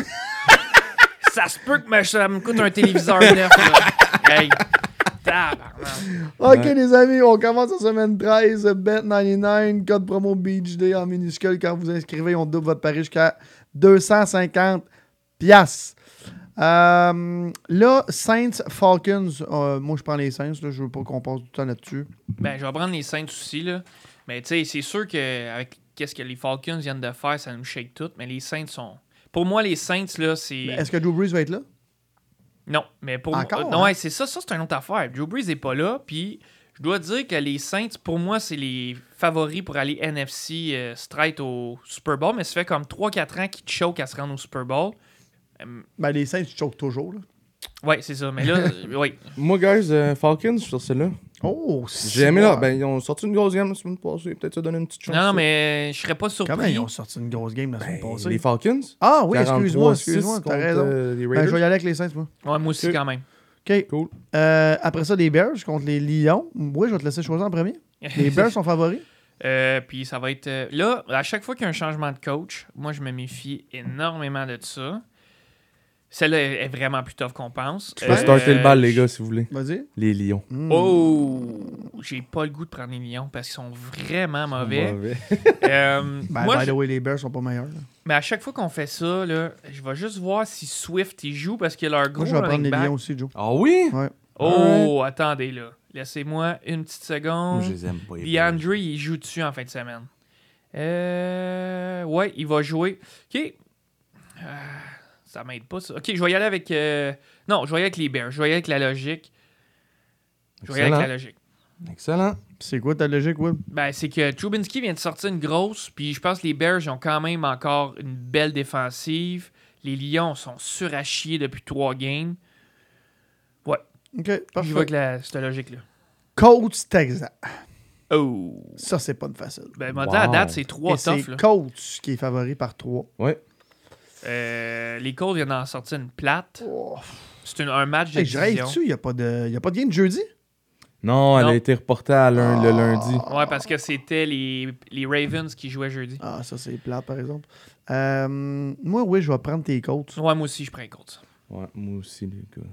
ça se peut que me- ça me coûte un téléviseur neuf. Là. Hey, tabarnak. OK, Ouais. les amis, on commence en semaine treize. Bet quatre-vingt-dix-neuf, code promo Beach Day en minuscule. Quand vous inscrivez, on double votre pari jusqu'à deux cent cinquante piastres. Euh, là, Saints, Falcons. euh, moi, je prends les Saints. Là, je veux pas qu'on passe du temps là-dessus. Ben, je vais prendre les Saints aussi, là. Mais tu sais, c'est sûr qu'avec qu'est-ce que les Falcons viennent de faire, ça nous shake tout. Mais les Saints sont... Pour moi, les Saints, là, c'est... Est-ce que Drew Brees va être là? Non, mais pour Encore, moi... hein? Non, ouais, c'est ça, ça, c'est une autre affaire. Drew Brees n'est pas là, puis je dois dire que les Saints, pour moi, c'est les favoris pour aller N F C euh, straight au Super Bowl, mais ça fait comme trois quatre ans qu'ils choquent à se rendre au Super Bowl. Euh, Ben, les Saints, tu choques toujours. Là. ouais, c'est ça. Mais là, euh, oui. Moi, guys, euh, Falcons, sur celle-là. Oh, J'ai aimé là. là. Ben, ils ont sorti une grosse game la semaine passée. Peut-être ça donne une petite chance. Non, non, ça. mais je serais pas surpris. Comment ils ont sorti une grosse game la semaine Ben, passée? les Falcons. Ah oui, excuse-moi, quarante-trois six excuse-moi, t'as contre, raison. euh, les Ben, Raiders. je vais y aller avec les Saints, moi. Ouais, moi aussi, Ok. quand même. OK. Cool. Euh, après ça, les Bears contre les Lions. Oui, je vais te laisser choisir en premier. Les Bears sont favoris. Euh, puis ça va être... euh, là, à chaque fois qu'il y a un changement de coach, moi, je me méfie énormément de ça. Celle-là est est vraiment plus tough qu'on pense. Je vais starter le bal, les gars, si vous voulez. Vas-y. Les Lions. Mm. Oh! J'ai pas le goût de prendre les Lions parce qu'ils sont vraiment mauvais. Mauvais. Euh, Ben, moi, by je- the way, les Bears sont pas meilleurs. là. mais à chaque fois qu'on fait ça, là, je vais juste voir si Swift il joue parce que leur gros Moi, je vais prendre running les back- Lions aussi, Joe. Ah oui? Ouais. Oh, attendez là. Laissez-moi une petite seconde. Moi, je les aime pas. les Bears. DeAndre, il joue dessus en fin de semaine. Euh... Ouais, il va jouer. OK. Euh, Ça m'aide pas, ça. OK, je vais y aller avec... euh, Non, je vais y aller avec les Bears. Je vais y aller avec la logique. Je vais y aller avec la logique. Excellent. C'est quoi ta logique, Will? Ben, c'est que Trubisky vient de sortir une grosse, puis je pense que les Bears ils ont quand même encore une belle défensive. Les Lions sont sur à chier depuis trois games. Ouais, OK, je vais parfait. avec la, cette logique-là. Colts, Texas. Oh! Ça, c'est pas une facile. Ben, m'a dit Wow. à date, c'est trois Et c'est tough, là. Colts qui est favori par trois. Ouais. Euh, les Colts viennent d'en sortir une plate. Oh. C'est une- un match de Hey, je division. rêve-tu? Il n'y a, pas de- y a pas de game de jeudi? Non, elle Non. a été reportée à lun- le lundi. Ouais, parce que c'était les, les Ravens qui jouaient jeudi. Ah, ça, c'est plate, par exemple. Euh, moi, oui, je vais prendre tes Colts. Ouais, moi aussi, je prends les Colts. Ouais, moi aussi, les gars.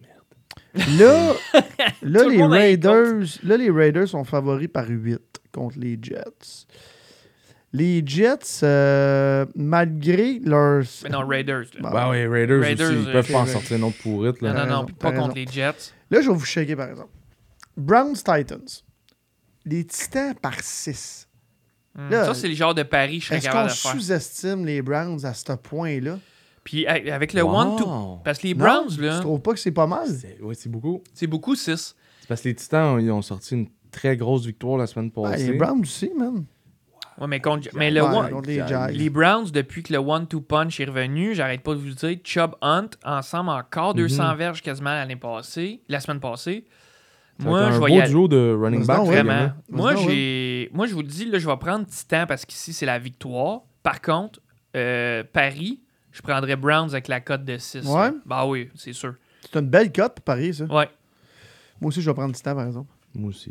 Là, là, Tout le les monde a les Raiders, là, les Raiders sont favoris par huit contre les Jets. Les Jets, euh, malgré leur... Mais non, Raiders. Là. Bah, Bah oui, Raiders, Raiders, aussi, ils euh, peuvent pas en c'est- sortir une autre pourrite. non, Là. non, t'as non, raison, puis t'as pas contre raison. les Jets. Là, je vais vous shaker, par exemple. Browns-Titans. Les Titans par six. Hmm, Là, ça, c'est le genre de pari que je serais Est-ce capable qu'on de faire. sous-estime les Browns à ce point-là? Puis hey, avec le Wow. one-two. Parce que les Non, Browns, tu là, trouves pas que c'est pas mal? C'est- Ouais, c'est beaucoup. c'est beaucoup six. C'est parce que les Titans, ils ont sorti une très grosse victoire la semaine Ouais, passée. les Browns aussi, man. Ouais, mais, contre, mais le Ouais, one- contre les Jags. Jags. les Browns, depuis que le one-two punch est revenu, j'arrête pas de vous le dire, Chubb Hunt, ensemble encore deux cents Mhm. verges quasiment l'année passée, la semaine passée. Ça va Moi, être je un vais beau y aller. duo de running Vas-y back. donc, ouais. Vraiment. également. Moi, Vas-y donc, j'ai... Moi, je vous le dis, là, je vais prendre Titan parce qu'ici, c'est la victoire. Par contre, euh, Paris, je prendrais Browns avec la cote de six. Ouais? là. Bah oui, c'est sûr. C'est une belle cote pour Paris, ça. Ouais. Moi aussi, je vais prendre du temps, par exemple. Moi aussi.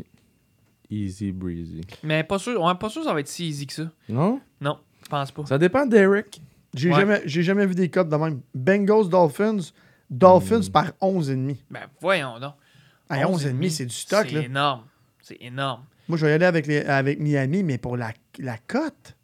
Easy breezy. Mais pas sûr, ouais, pas sûr que ça va être si easy que ça. Non? Non, je pense pas. Ça dépend d'Eric. J'ai Ouais. jamais, j'ai jamais vu des cotes de même. Bengals, Dolphins. Dolphins Hmm. par onze virgule cinq. Ben voyons donc. À onze virgule cinq, c'est du stock, C'est là. énorme. C'est énorme. Moi, je vais y aller avec, les, avec Miami, mais pour la, la cote.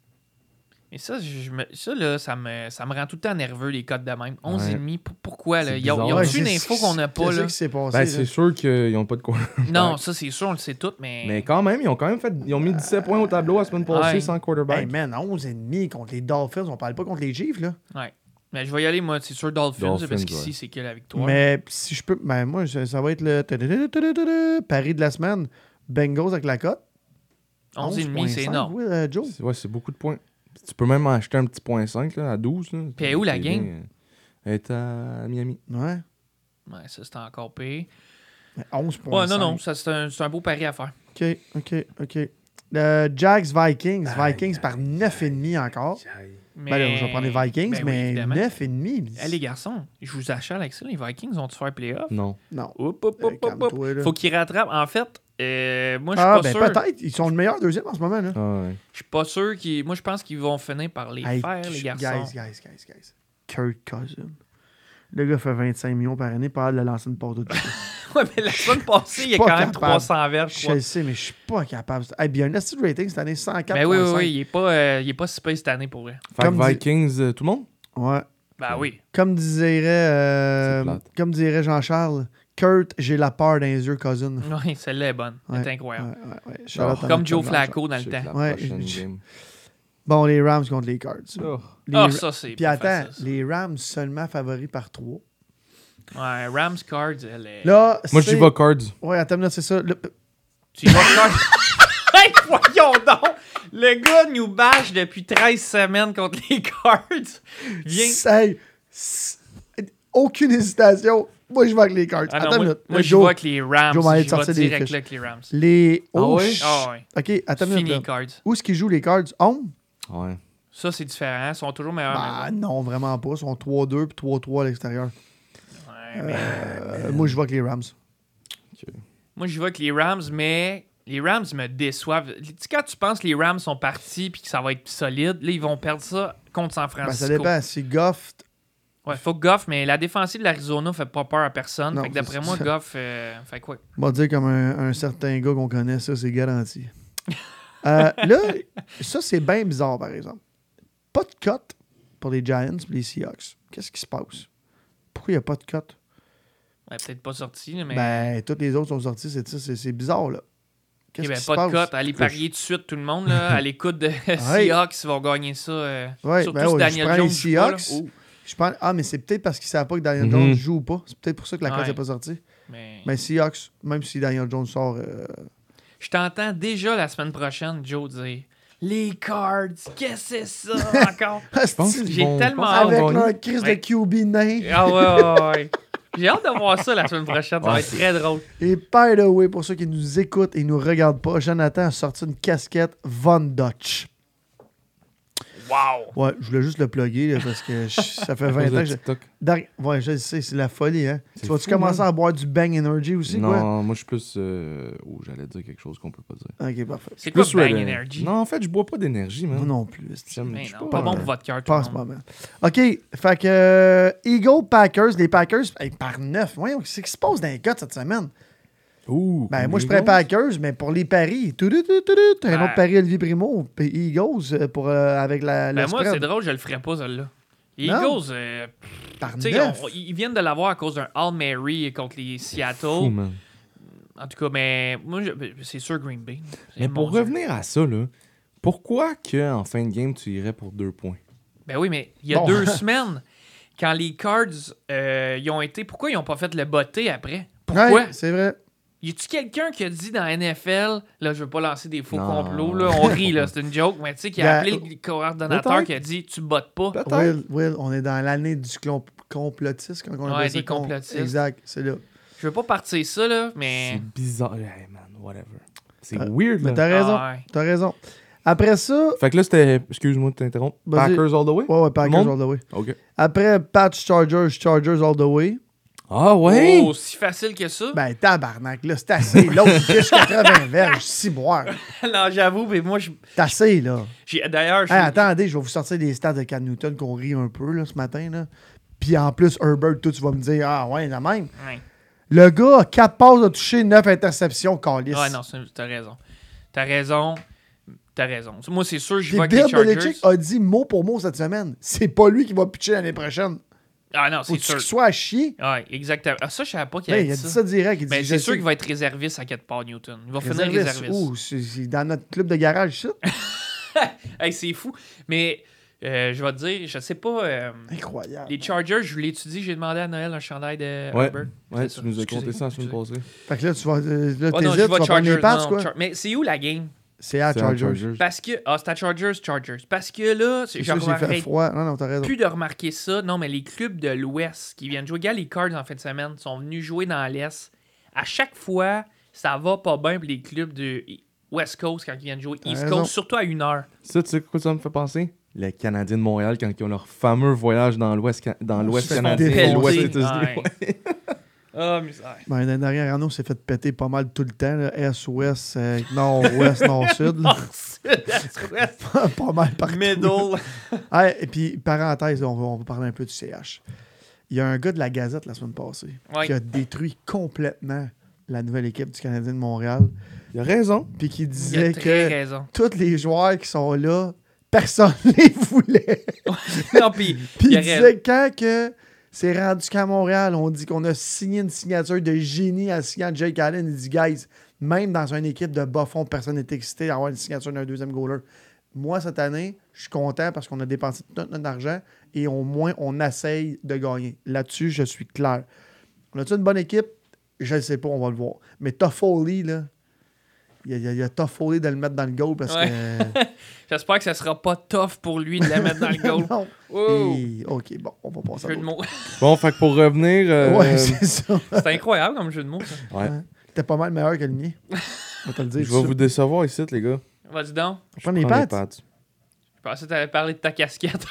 Et ça, je, je me, ça, là, ça me, ça me rend tout le temps nerveux, les cotes de même. onze Ouais. virgule cinq, pour- pourquoi? Là? C'est Ils ont, ils bizarre. ont Ouais, une c'est- info qu'on n'a pas. Qu'est-ce Là. qui s'est passé? Ben, là? c'est sûr qu'ils n'ont pas de quoi. Non, ça, c'est sûr, on le sait tout, mais... Mais quand même, ils ont quand même fait. Ils ont mis dix-sept points au tableau la semaine passée Ouais. sans quarterback. Hey man, onze virgule cinq contre les Dolphins, on parle pas contre les Chiefs, là. Ouais. Mais je vais y aller, moi, c'est sûr, Dolphins, Dolphins, parce qu'ici, ouais. c'est que la victoire. Mais si je peux. Ben, moi, ça, ça va être le. tadadadadadada, Paris de la semaine. Bengals avec la cote. onze virgule cinq, c'est onze virgule cinq, énorme. oui, euh, Joe. C'est- Ouais, c'est beaucoup de points. Tu peux même en acheter un petit point cinq là, à douze. Là. Puis elle est où, la C'est game? bien, euh, Elle est à Miami. Ouais. Ouais, ça, c'est encore pire. Mais onze virgule cinq. Ouais, non, non, ça, c'est un, c'est un beau pari à faire. OK, OK, OK. Euh, Jags, Vikings. Aïe, Vikings par aïe, neuf virgule cinq encore. Mais... Ben là, je vais prendre les Vikings, Ben oui, mais évidemment. neuf virgule cinq. Hey, les garçons, je vous achète avec ça, les Vikings vont-tu faire playoff? Non. Non. Hop, hop, Euh, hop, hop, hop. calme-toi, là. Faut qu'ils rattrapent. En fait, euh, moi, je suis Ah, pas ben sûr. peut-être. Ils sont le meilleur deuxième en ce moment, là. Ah, ouais. Je suis pas sûr qu'ils. Moi, je pense qu'ils vont finir par les Hey, faire, les garçons. Guys, guys, guys, guys. Kirk Cousin. Le gars fait vingt-cinq millions par année, pas de le lancer une porte de Ouais, mais la semaine passée, il y a pas quand même capable. trois cents verges, je Je crois. le sais, mais je suis pas capable. Hey, bien, un estimate rating cette année, cent quatre Ben oui, virgule oui, cinq. oui, il est pas, euh, il est pas si pire cette année pour vrai. Fait Comme que dit- Vikings, euh, tout le monde? Ouais. Ben oui. Comme dirait, euh, C'est plate. comme dirait Jean-Charles, Kurt, j'ai la peur dans les yeux, cousin. Oui, celle-là est bonne. Ouais, C'est incroyable. Ouais, ouais, ouais. Shout-out à Comme notre Joe chum Flacco dans le Je sais que temps. la Ouais, prochaine je- game. Bon, les Rams contre les Cards. Oh. Les Ah, Ra- ça, c'est. Puis pas attends, facile, ça. les Rams seulement favoris par trois. Ouais, Rams Cards, elle est. Là, Moi, c'est- j'y vais Cards. Ouais, attends, une minute, c'est ça. Le- Tu y vas Cards. Hey, voyons donc! Le gars nous bâche depuis treize semaines contre les Cards. Viens. Hey, s- aucune hésitation. Moi, je vais avec les Cards. Ah non, attends moi, une minute. moi Là, je Joe, vois avec les Rams. Joe va aller Je te sortir vais des direct fiches. là avec les Rams. Les. Ah Oh, ouais? ch- Ah ouais. Ok, attends une minute. Fini là. Cards. Où est-ce qu'ils jouent les Cards? Home? Ouais. Ça, c'est différent. Ils sont toujours meilleurs. Bah mais non, vraiment pas. Ils sont trois deux puis trois trois à l'extérieur. bon. Ouais, mais- Euh, moi, je vais avec les Rams. Moi, je vois avec les Rams, mais les Rams me déçoivent. Tu sais, quand tu penses que les Rams sont partis puis que ça va être solide, là, ils vont perdre ça contre San Ben, Francisco. ça dépend. Si Goff. Ouais, faut que Goff, mais la défensive de l'Arizona fait pas peur à personne. Non, Fait que d'après c'est moi, ça. Goff euh, fait quoi? On va dire comme un, un certain gars qu'on connaît, ça, c'est garanti. Euh, là, ça, c'est bien bizarre, par exemple. Pas de cote pour les Giants et les Seahawks. Qu'est-ce qui se passe? Pourquoi il n'y a pas de cote? Ouais, peut-être pas sorti, là, mais. Ben, toutes les autres sont sortis, c'est ça, c'est c'est bizarre, là. Ok, Qu'est-ce ben, qui se pas passe? de cote. Allez parier tout de suite, tout le monde, là, à l'écoute de Seahawks, ils vont gagner ça. euh, Ouais, surtout ben si ouais, Daniel je prends Jones les joue pas, là. Seahawks. Oh, Je pense, ah, mais c'est peut-être parce qu'ils ne savent pas que Daniel Mhm. Jones joue ou pas. C'est peut-être pour ça que la cote Ouais. n'est pas sortie. mais... Mais Seahawks, même si Daniel Jones sort... euh, Je t'entends déjà la semaine prochaine, Joe, dire les Cards, qu'est-ce que c'est ça encore? Je pense qu'ils J'ai vont- tellement je pense qu'ils avec vont leur gagner. crise Ouais. de Q B nain. Ah ouais, ouais, ouais. J'ai hâte de voir ça la semaine prochaine. Ça va Ouais, être très drôle. Et by the way, pour ceux qui nous écoutent et nous regardent pas, Jonathan a sorti une casquette Von Dutch. Wow! Ouais, je voulais juste le plugger là, parce que je- ça fait À vingt cause de ans que je... TikTok. Dar- Ouais, je le sais, c'est la folie, hein. C'est Tu vas-tu fou, commencer man. à boire du Bang Energy aussi, Non, quoi? moi, je suis plus. Euh... Oh, j'allais dire quelque chose qu'on peut pas dire. Ok, parfait. C'est quoi Plus Bang Red- Energy? Non, en fait, je bois pas d'énergie, man. Moi non plus. c'est- J'aime- Mais je suis non, pas, pas bon euh, pour votre cœur, tout Pas en le ce monde. moment. OK, fait que euh, Eagle Packers, les Packers, hey, par neuf. Voyons, qu'est-ce qui se passe dans les cotes cette semaine? Ouh, Ben, comme moi, je les ferais Eagles. Packers, mais pour les paris, tout, tout, tout, tout, tout, un Ben. autre pari Olivier Primo, puis Eagles euh, pour, euh, avec la, Ben le moi, spread. c'est drôle, je le ferais pas, celle-là. Les Non? Eagles, euh, Par tu sais, neuf. on- ils viennent de l'avoir à cause d'un All Mary contre les Seattle. Fou, man. En tout cas, mais moi, je- c'est sûr Green Bay. C'est Mais mon pour Dieu. revenir à ça, là, pourquoi que en fin de game, tu irais pour deux points? Ben oui, mais il y a Bon. deux semaines, quand les Cards euh, ils ont été... Pourquoi ils n'ont pas fait le botté après? Pourquoi? Ouais, c'est vrai. Y a-tu quelqu'un qui a dit dans N F L, là, je veux pas lancer des faux Non. complots, là, on rit, là, c'est une joke, mais tu sais, qui a Yeah. appelé le coordonnateur Peut-être. qui a dit, tu bottes pas. Peut-être. Will, Will, on est dans l'année du clon- complotiste. Quand on Ouais, appelle ça, des con- complotistes. Exact, c'est là. Je veux pas partir ça, là, mais... C'est bizarre. Hey, man, whatever. C'est Euh, weird, Mais là. t'as raison, Ah, ouais. t'as raison. Après ça, Fait que là, c'était. Excuse-moi de t'interrompre. Vas-y. Packers all the way? ouais, ouais, Packers Monde? all the way. Ok. Après, Patch Chargers, Chargers all the way. Ah, ouais! Oh, si facile que ça? Ben, tabarnak, là, c'est assez. L'autre, il fiche quatre-vingts verges, six boire. non, j'avoue, mais moi, je- C'est assez, là. j'ai d'ailleurs... je- Hey, attendez, je vais vous sortir des stats de Cam Newton qu'on rit un peu, là, ce matin, là. Puis en plus, Herbert, toi, tu vas me dire, ah ouais, la même. Ouais. Le gars a quatre passes de toucher, neuf interceptions, calice. Ouais, non, c'est- t'as raison. T'as raison. T'as raison. Moi, c'est sûr, je Puis vais avec les Bill Chargers. Belichick a dit mot pour mot cette semaine. C'est pas lui qui va pitcher l'année prochaine. Ah non, Faut c'est qu'il sûr. soit à chier. Ouais, exactement. Ah, ça, je savais pas qu'il Ben, avait il a dit dit ça. ça direct. Il dit, Mais je c'est sais sûr qu'il va être réserviste à quelque part, Newton. Il va finir Réserviste. réserviste. Ouh, c'est c'est dans notre club de garage, ça. Hey, c'est fou. Mais euh, je vais te dire, je sais pas. euh, Incroyable. les Chargers, je l'étudie, j'ai demandé à Noël un chandail de Ouais. Herbert. Ouais, C'est tu nous as Excusez. conté ça la semaine Excusez. passée. Fait que là, tu vas. euh, Là, Oh, t'hésites, non, je tu vais vas prendre Chargers. les Pats, non, quoi. Char- Mais c'est où la game? C'est à C'est à Chargers. Chargers. Parce que. Ah, c'est à Chargers, Chargers. Parce que là, C'est je sûr, j'ai fait remarquerai froid. Non, non, t'as raison. plus de remarquer ça. Non, mais les clubs de l'Ouest qui viennent jouer, regarde les Cards en fin de semaine, sont venus jouer dans l'Est. À chaque fois, ça va pas bien pour les clubs de West Coast quand ils viennent jouer T'as East raison. Coast, surtout à une heure. Ça, tu sais quoi ça me fait penser? Les Canadiens de Montréal, quand ils ont leur fameux voyage dans l'Ouest ca- dans l'Ouest se fait canadien, défoncer. l'Ouest États-Unis. Ouais. ouais. Ah, misère. Ben, l'année dernière, Arnaud s'est fait péter pas mal tout le temps. Là. Est, ouest, euh, nord, ouest, nord, sud. là. Nord-Sud, Est-Ouest, Pas mal partout. Middle. Ah, et puis, parenthèse, on va, on va parler un peu du C H. Il y a un gars de la Gazette la semaine passée Ouais. qui a détruit complètement la nouvelle équipe du Canadien de Montréal. Il a raison. Puis qui Il a disait très que raison. tous les joueurs qui sont là, personne ne les voulait. Non, puis Puis il il a disait quand que c'est rendu qu'à Montréal, on dit qu'on a signé une signature de génie en signant Jake Allen. Il dit, guys, même dans une équipe de bas fond, personne n'est excité d'avoir une signature d'un deuxième goaler. Moi, cette année, je suis content parce qu'on a dépensé tout notre argent et au moins, on essaye de gagner. Là-dessus, je suis clair. On a-tu une bonne équipe? Je ne sais pas, on va le voir. Mais Toffoli, là, il y a, il y a, il y a Toffoli de le mettre dans le goal parce Ouais. que... j'espère que ça sera pas tough pour lui de la mettre dans le goal. non. Oh, Et- OK, bon, on va passer à jeu de l'autre. mots. Bon, fait que pour revenir. euh, Ouais, c'est ça. C'est incroyable comme jeu de mots, ça. ouais. T'es pas mal meilleur que le mien. On va te le dire. Je tout vais de vous suite. décevoir ici, les gars. Vas-y donc. On prend les Prends les pattes. pattes. Je pensais que t'allais parler de ta casquette.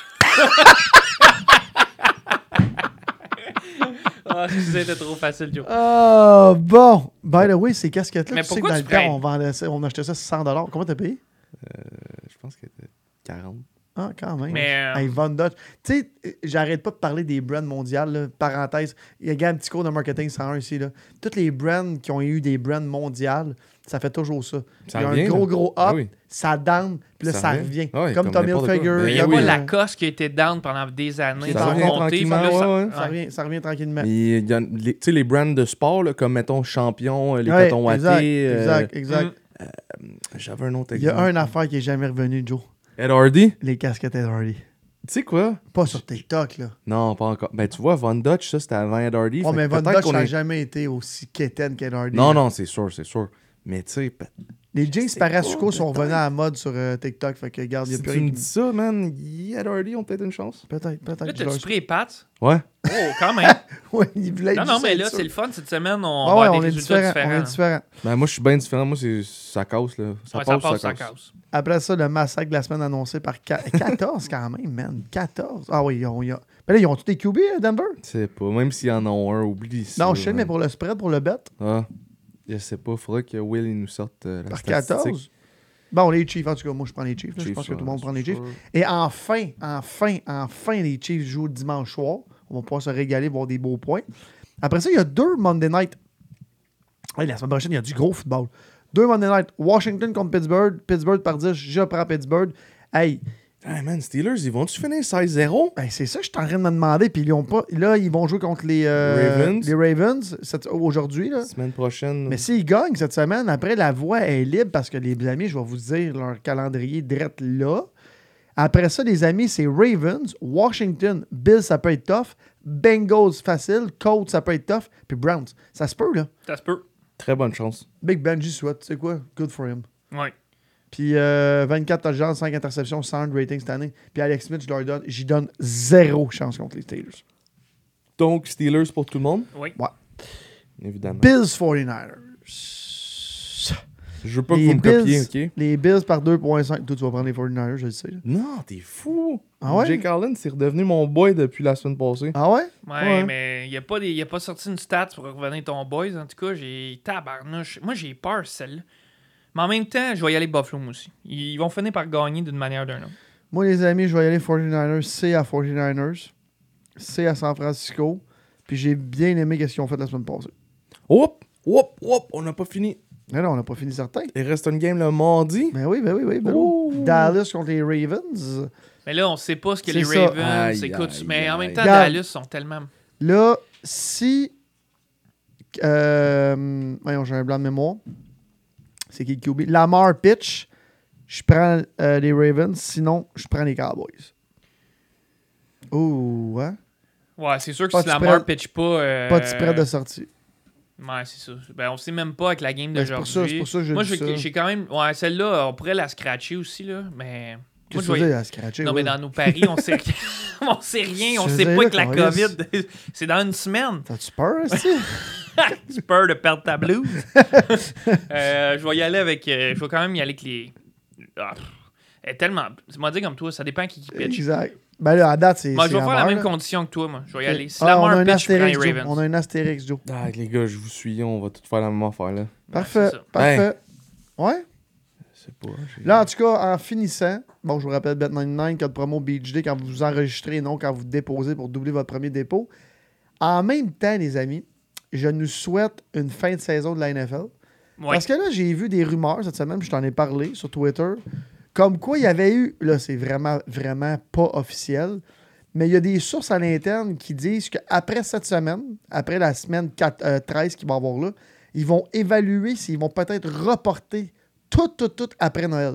Ah, excusez, c'était trop facile, Joe. Ah, bon. By the way, ces casquettes-là, Mais tu sais que pourquoi dans tu le temps, prêtes? on, vendait ça, on achetait ça cent dollars. Comment t'as payé? Euh, je pense que c'était quarante. Ah, quand même. Mais, euh, Hey, Von Dutch. Tu sais, euh, j'arrête pas de parler des brands mondiales. Là. Parenthèse, il y a un petit cours de marketing cent un ici. Là. Toutes les brands qui ont eu des brands mondiales, ça fait toujours ça. Ça il y a revient, un gros, là. gros up, Ah oui. ça down, puis là, Ça ça, revient. revient. Ah oui, comme comme Tommy n'importe quoi. Hilfiger. Ben Mais il y a oui, pas euh, la cosse qui a été down pendant des années. Qui est Ça en a haut, monté, tranquillement, puis là, ça- ouais, ouais. Ça, revient, ça revient tranquillement. Mais il y a les, tu sais, les brands de sport, là, comme mettons Champion, euh, les Ouais, cotons exact, wattés. euh, exact, exact. Mm. J'avais un autre Il y a exemple. une affaire qui est jamais revenue, Joe. Ed Hardy. Les casquettes Ed Hardy. Tu sais quoi? Pas sur TikTok, là. Non, pas encore. Ben, tu vois, Von Dutch, ça, c'était avant Ed Hardy. Oh, fait mais que Von peut-être Dutch qu'on n'a est- jamais été aussi quétaine qu'Ed Hardy. Non, là. non, c'est sûr, c'est sûr. Mais tu sais, peut- Les jeans sais Parasuco pas, sont peut-être. revenus à la mode sur euh, TikTok. Fait que, regarde, il n'y a si plus tu rien. me qui- dis ça, man, y- Ed Hardy ont peut-être une chance. Peut-être, peut-être. Là, je leur- t'as-tu pris les pattes? Ouais. Oh, quand même. Ouais, il voulait Non, être non, juste mais être là, sûr. c'est le fun. Cette semaine, on Ah va ouais, avoir on des est résultats différent. différents. On est différent. Ben, moi, je suis bien différent. Moi, c'est ça casse, là. Ça Ouais, passe, ça passe, ça ça casse. casse. Après ça, le massacre de la semaine annoncé par qua- quatorze quand même, man. quatorze. Ah oui, ils ont. Ils ont... Ben là, ils ont tous des Q B à Denver? Je sais pas. Même s'ils en ont un, oublie ça. Non, je sais, mais man. pour le spread, pour le bet, Ah, je sais pas. Faudrait que Will il nous sorte euh, la par statistique. quatorze. Bon, les Chiefs, en tout cas, moi, je prends les Chiefs. là. Je Chiefs, pense que tout le ouais, monde prend les c'est Chiefs. sûr. Et enfin, enfin, enfin, les Chiefs jouent le dimanche soir. On va pouvoir se régaler, voir des beaux points. Après ça, il y a deux Monday Night. Hey, la semaine prochaine, il y a du gros football. Deux Monday Night. Washington contre Pittsburgh. Pittsburgh par dix. Je prends Pittsburgh. Hey, Hey, man, Steelers, ils vont-tu finir seize zéro? ben, c'est ça que je suis en train de me demander. Puis ils ont pas. Là, ils vont jouer contre les, euh, Ravens. les Ravens cette- aujourd'hui. Là. Semaine prochaine. Mais s'ils gagnent cette semaine, après, la voie est libre parce que les amis, je vais vous dire leur calendrier direct là. Après ça, les amis, c'est Ravens, Washington, Bills, ça peut être tough, Bengals, facile, Colts, ça peut être tough, puis Browns. Ça se peut, là. Ça se peut. Très bonne chance. Big Benji Sweat, tu sais quoi? Good for him. Ouais. Puis euh, vingt-quatre touchdowns, cinq interceptions, cent rating cette année. Puis Alex Smith, je leur donne, j'y donne zéro chance contre les Steelers. Donc, Steelers pour tout le monde, Oui. Ouais. évidemment. Bills forty-niners. Je veux pas Les que vous me copiez, Bills- OK? Les Bills par deux virgule cinq. Toi, tu vas prendre les forty-niners, je le sais. là. Non, t'es fou! Ah ouais? Jake Allen, c'est redevenu mon boy depuis la semaine passée. Ah ouais? Ouais, Ouais. mais il a, pas des- il a pas sorti une stat pour revenir ton boys. En tout cas, j'ai tabarnouche. Moi, j'ai peur, celle-là. Mais en même temps, je vais y aller Buffalo, moi aussi. Ils vont finir par gagner d'une manière ou d'une autre. Moi, les amis, je vais y aller forty-niners. C à forty-niners. C à San Francisco. Puis j'ai bien aimé ce qu'ils ont fait la semaine passée. Hop! Hop! Hop! On n'a pas fini. Mais non, on n'a pas fini certain. Il reste une game le mardi. Ben oui, ben oui, ben oui. Ben Ouh. oui. Dallas contre les Ravens. Mais là, on sait pas ce que C'est les ça. Ravens Aïe, écoutent. aïe, Mais en même temps, Regarde. Dallas sont tellement. Là, si... Euh, voyons, j'ai un blanc de mémoire. C'est qui le Q B? Lamar pitch. Je prends euh, les Ravens. Sinon, je prends les Cowboys. Ouh, hein? Ouais, c'est sûr que Pas si de Lamar spread- pitch pas. euh, Pas de spread de sortie. Ouais, c'est ça. Ben, on sait même pas avec la game Ben, c'est pour ça- c'est d'aujourd'hui. pour ça que je Moi, dis j'ai ça. j'ai quand même. Ouais, celle-là, on pourrait la scratcher aussi, là. Mais. Moi, Qu'est-ce je que tu vais- veux dire à scratcher? Non, ouais? mais dans nos paris, on sait rien. on sait rien. On Je sait sais pas là, que la qu'on COVID, laisse. c'est dans une semaine. T'as-tu peur, aussi? Tu peur de perdre ta blouse. Euh, je vais y aller avec. euh, je vais quand même y aller avec les. Ah, pff, elle est tellement. Tu m'as dit comme toi, ça dépend qui qui pitch. Exact. Ben là, à date, c'est. Moi, je c'est vais faire la Lamar, même là. condition que toi, moi. Je vais y Ok. aller. Si Ah, on a Lamar un pitch, je prends les astérix, Joe. Ravens. On a un astérix, Joe. Ah, les gars, je vous suis. On va tout faire la même affaire, là. Parfait. c'est ça. Parfait. Ouais? Je sais pas. j'ai- Là, en tout cas, en finissant, bon, je vous rappelle Bet quatre-vingt-dix-neuf, code promo B H D quand vous enregistrez, non quand vous déposez pour doubler votre premier dépôt. En même temps, les amis, je nous souhaite une fin de saison de la N F L. Ouais. Parce que là, j'ai vu des rumeurs cette semaine, je t'en ai parlé sur Twitter, comme quoi il y avait eu, là, c'est vraiment, vraiment pas officiel, mais il y a des sources à l'interne qui disent qu'après cette semaine, après la semaine quatre, euh, treize qu'il va y avoir là, ils vont évaluer s'ils vont peut-être reporter tout, tout, tout après Noël.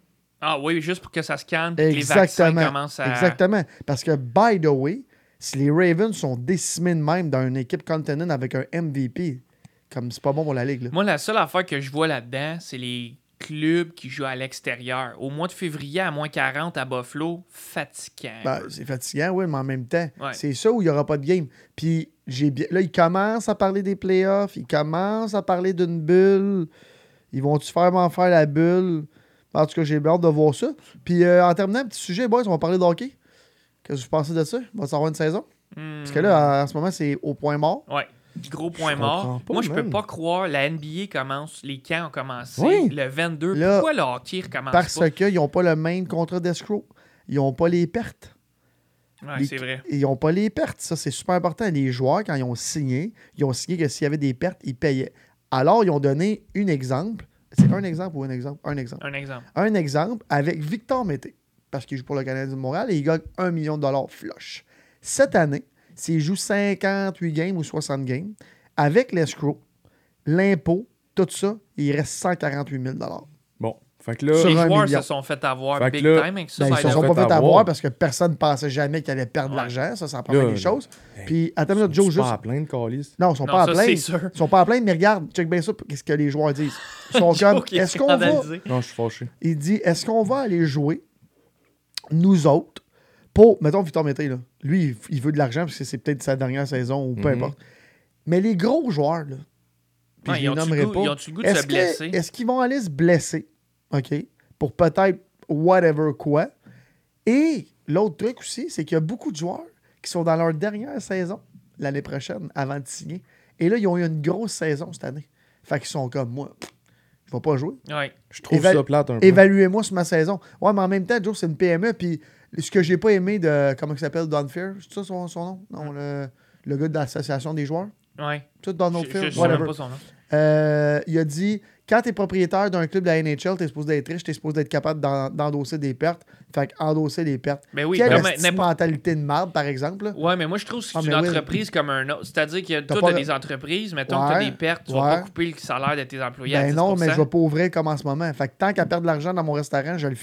Ah oui, juste pour que ça se calme, puis que les vaccins Exactement. commencent à. Exactement. Parce que, by the way, si les Ravens sont décimés de même dans une équipe contenant avec un M V P, comme c'est pas bon pour la Ligue. Là. Moi, la seule affaire que je vois là-dedans, c'est les clubs qui jouent à l'extérieur. Au mois de février, à moins quarante à Buffalo, fatigant. Ben, c'est fatigant, oui, mais en même temps, Ouais. c'est ça où il n'y aura pas de game. Puis j'ai bien... là, ils commencent à parler des playoffs, ils commencent à parler d'une bulle. Ils vont-tu faire m'en faire la bulle? En tout cas, j'ai bien hâte de voir ça. Puis euh, en terminant, un petit sujet, boys, on va parler de hockey. Qu'est-ce que vous pensez de ça? Il va y avoir une saison? Hmm. Parce que là, en ce moment, c'est au point mort. Ouais. Gros point Je mort. comprends pas, Moi, je peux man. pas croire. La N B A commence, les camps ont commencé Oui. le vingt-deux. Là, Pourquoi le hockey recommence Parce pas? qu'ils n'ont pas le même contrat d'escroc. Ils n'ont pas les pertes. Ouais, Les- c'est vrai. Ils n'ont pas les pertes. Ça, c'est super important. Les joueurs, quand ils ont signé, ils ont signé que s'il y avait des pertes, ils payaient. Alors, ils ont donné un exemple. C'est un exemple ou un exemple? Un exemple. Un exemple. Un exemple avec Victor Mété, parce qu'il joue pour le Canadien de Montréal et il gagne un million de dollars flush. Cette année, s'il joue cinquante-huit games ou soixante games, avec l'escroc, l'impôt, tout ça, il reste cent quarante-huit mille dollars. Bon. Fait que là, Sur Les un joueurs million. se sont fait avoir Fait que big là, time avec ça. Ben, ils by se the sont way. pas fait avoir. avoir parce que personne ne pensait jamais qu'il allait perdre de Ouais. l'argent. Ça, c'est la première Là, des choses. hey, Puis, attends une minute, ils Joe, sont juste. pas à plein de calices. Non, ils sont Non, pas à ça, plaindre. c'est sûr. Ils sont pas à plaindre, mais regarde, check bien ça, qu'est-ce que les joueurs disent. Ils sont comme, Joe qui est est-ce qu'on va... scandalisé. Non, je suis fâché. Il dit, est-ce qu'on va aller jouer, nous autres, pour... Mettons Victor Mété, là. Lui, il- il veut de l'argent parce que c'est peut-être sa dernière saison ou peu Mhm. importe. Mais les gros joueurs, là, puis Ouais, je ils les ont-tu nommerai le goût- pas, ils ont-tu le goût de est-ce se que- blesser? est-ce qu'ils vont aller se blesser, OK, pour peut-être whatever quoi? Et l'autre truc aussi, c'est qu'il y a beaucoup de joueurs qui sont dans leur dernière saison l'année prochaine avant de signer. Et là, ils ont eu une grosse saison cette année. Fait qu'ils sont comme, moi, pff, je vais pas jouer. Ouais. Je trouve Éva- ça plate un peu. Évaluez-moi sur ma saison. Ouais, mais en même temps, Joe, c'est une P M E. Puis ce que j'ai pas aimé de. Comment il s'appelle, Don Fair? C'est ça son, son nom? Non, le, le gars de l'association des joueurs? Ouais. Tout Donald Je- Fair? je- je sais même Whatever. pas son nom. Euh, il a dit quand tu es propriétaire d'un club de la N H L, tu es supposé d'être riche, tu es supposé d'être capable d'en- d'endosser des pertes. Fait qu'endosser des pertes. Ben oui, Quelle comme esti de n'importe- mentalité de marde, par exemple? là? Ouais, mais moi, je trouve que c'est Ah, une mais oui. entreprise comme un autre. C'est-à-dire que T'as toi, pas t'as le- des entreprises, mettons que Ouais, t'as des pertes, tu vas ouais. pas couper le salaire de tes employés à Ben dix non, pour cent. mais je vais pas ouvrir comme en ce moment. Fait que tant qu'à perdre de l'argent dans mon restaurant, je le ferme.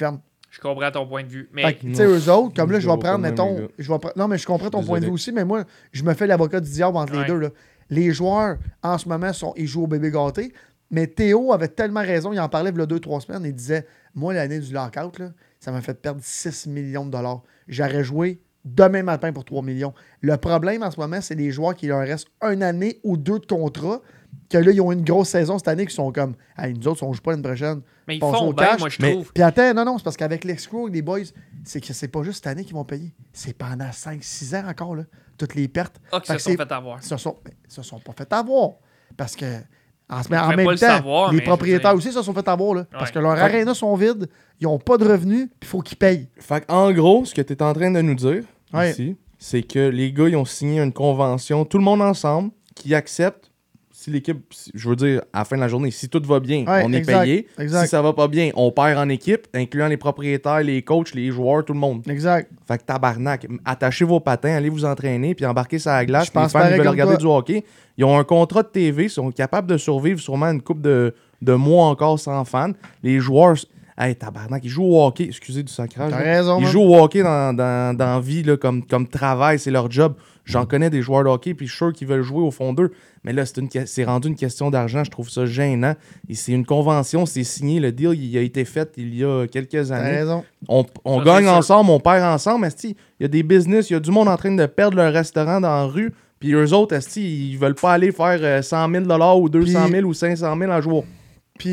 Je comprends ton point de vue. Mais Fait que, tu sais, eux autres, comme là, je vais vois prendre, pas de même, les mettons. gars. Je vais pre- Non, mais je comprends ton Désolé. point de vue aussi, mais moi, je me fais l'avocat du diable entre Ouais. les deux. Là. Les joueurs, en ce moment, sont, ils jouent au bébé gâté. Mais Théo avait tellement raison. Il en parlait il y a deux, trois semaines. Il disait moi, l'année du lockout, là, ça m'a fait perdre six millions de dollars. J'aurais joué demain matin pour trois millions. Le problème en ce moment, c'est les joueurs qui leur restent une année ou deux de contrat, que là, ils ont une grosse saison cette année, qui sont comme hey, nous autres, on ne joue pas l'année prochaine. Mais ils Passons font au bien, cash, moi, je mais- trouve. Puis attends, non, non, c'est parce qu'avec l'escroc, les boys, c'est que c'est pas juste cette année qu'ils vont payer. C'est pendant cinq six ans encore, là, toutes les pertes. Ah, qui Fait se que sont c'est- fait avoir. Ils se sont, ben, ils se sont pas fait avoir. Parce que, en, ce- en pouvaient même pas le temps, savoir, les mais je propriétaires veux aussi se sont fait avoir. Là, parce Ouais. que leurs Fait- arénas sont vides, ils n'ont pas de revenus, puis il faut qu'ils payent. Fait en gros, ce que tu es en train de nous dire Ouais. ici, c'est que les gars, ils ont signé une convention, tout le monde ensemble, qui accepte, si l'équipe, si- je veux dire, à la fin de la journée, si tout va bien, Ouais, on est exact, payé. exact. Si ça va pas bien, on perd en équipe, incluant les propriétaires, les coachs, les joueurs, tout le monde. Exact. Fait que tabarnak, attachez vos patins, allez vous entraîner, puis embarquez sur la glace. Je pense Les fans, pareil ils veulent comme regarder toi. du hockey. Ils ont un contrat de T V, ils sont capables de survivre sûrement une couple de, de mois encore sans fans. Les joueurs, hey, tabarnak, ils jouent au hockey, excusez du sacrage. T'as là. raison, Ils man. jouent au hockey dans, dans, dans la vie là, comme, comme travail, c'est leur job. J'en connais des joueurs de hockey, puis je suis sûr qu'ils veulent jouer au fond d'eux. Mais là, c'est, une, que- c'est rendu une question d'argent, je trouve ça gênant. Et c'est une convention, c'est signé, le deal il a été fait il y a quelques T'as années. raison. On, on Ça, gagne c'est sûr. ensemble, on perd ensemble. Esti, il y a des business, il y a du monde en train de perdre leur restaurant dans la rue. Puis eux autres, esti, ils veulent pas aller faire euh, cent mille dollars ou deux cent mille ou cinq cent mille en jouant. Puis,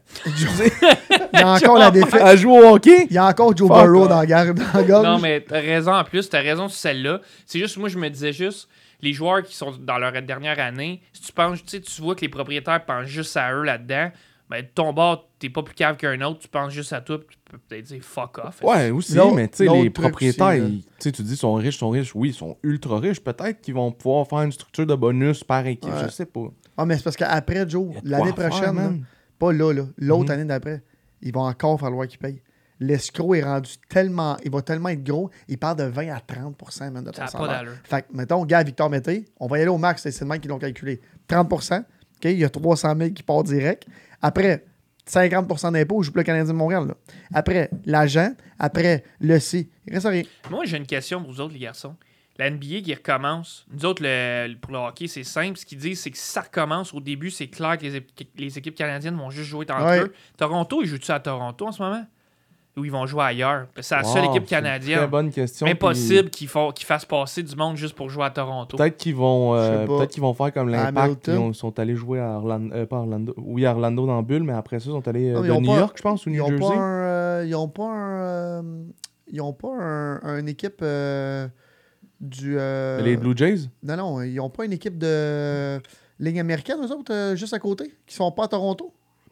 il y a encore la défaite. À jouer au hockey? Il y a encore Joe Fuck Burrow off. dans la garde. Dans la gorge. Non, mais t'as raison en plus, t'as raison sur celle-là. C'est juste, moi, je me disais juste, les joueurs qui sont dans leur dernière année, si tu penses, tu sais, tu vois que les propriétaires pensent juste à eux là-dedans, ben, de ton bord, t'es pas plus cave qu'un autre, tu penses juste à toi, puis tu peux peut-être dire fuck off. Ouais, aussi, L'autre- mais tu sais, l'autre les truc propriétaires, aussi, là. ils- tu sais, tu dis, sont riches, sont riches. Oui, ils sont ultra riches. Peut-être qu'ils vont pouvoir faire une structure de bonus par équipe, Ouais. je sais pas. Ah, mais c'est parce qu'après, Joe, Il y a de l'année quoi à faire, prochaine, là, man. pas là, là, l'autre Mhm. année d'après, il va encore falloir qu'il paye. L'escroc est rendu tellement. Il va tellement être gros, il part de vingt à trente pour cent même de ton Ça a pas salaire. d'allure. Fait que, mettons, gars, Victor Mété, on va y aller au max, c'est c'est le même qu'ils l'ont calculé. trente pour cent, OK, il y a trois cent mille qui partent direct. Après, cinquante pour cent d'impôts, je joue pour le Canadien de Montréal. Là. Après, l'agent. Après, le C. Il reste rien. Moi, j'ai une question pour vous autres, les garçons. La N B A qui recommence, nous autres, le- pour le hockey, c'est simple. Ce qu'ils disent, c'est que si ça recommence au début, c'est clair que les, équ- les équipes canadiennes vont juste jouer entre Ouais. eux. Toronto, ils jouent-tu à Toronto en ce moment? Ou ils vont jouer ailleurs? Parce que c'est la Wow, seule équipe c'est une canadienne. Très bonne question. Impossible qu'ils, font, qu'ils fassent passer du monde juste pour jouer à Toronto. Peut-être qu'ils vont, euh, Je sais pas. peut-être qu'ils vont faire comme l'Impact. Hamilton. Ils ont- sont allés jouer à Orlando, euh, pas Orlando, oui, à Orlando dans la bulle, mais après ça, ils sont allés euh, Non, mais de ils ont New pas- York, je pense, ou Ils New n'ont Jersey. pas un. euh, ils ont pas un. euh, ils ont pas un, une équipe euh, du. euh, Les Blue Jays? Non, non, ils n'ont pas une équipe de ligne américaine, eux autres, euh, juste à côté, qui sont pas à Toronto.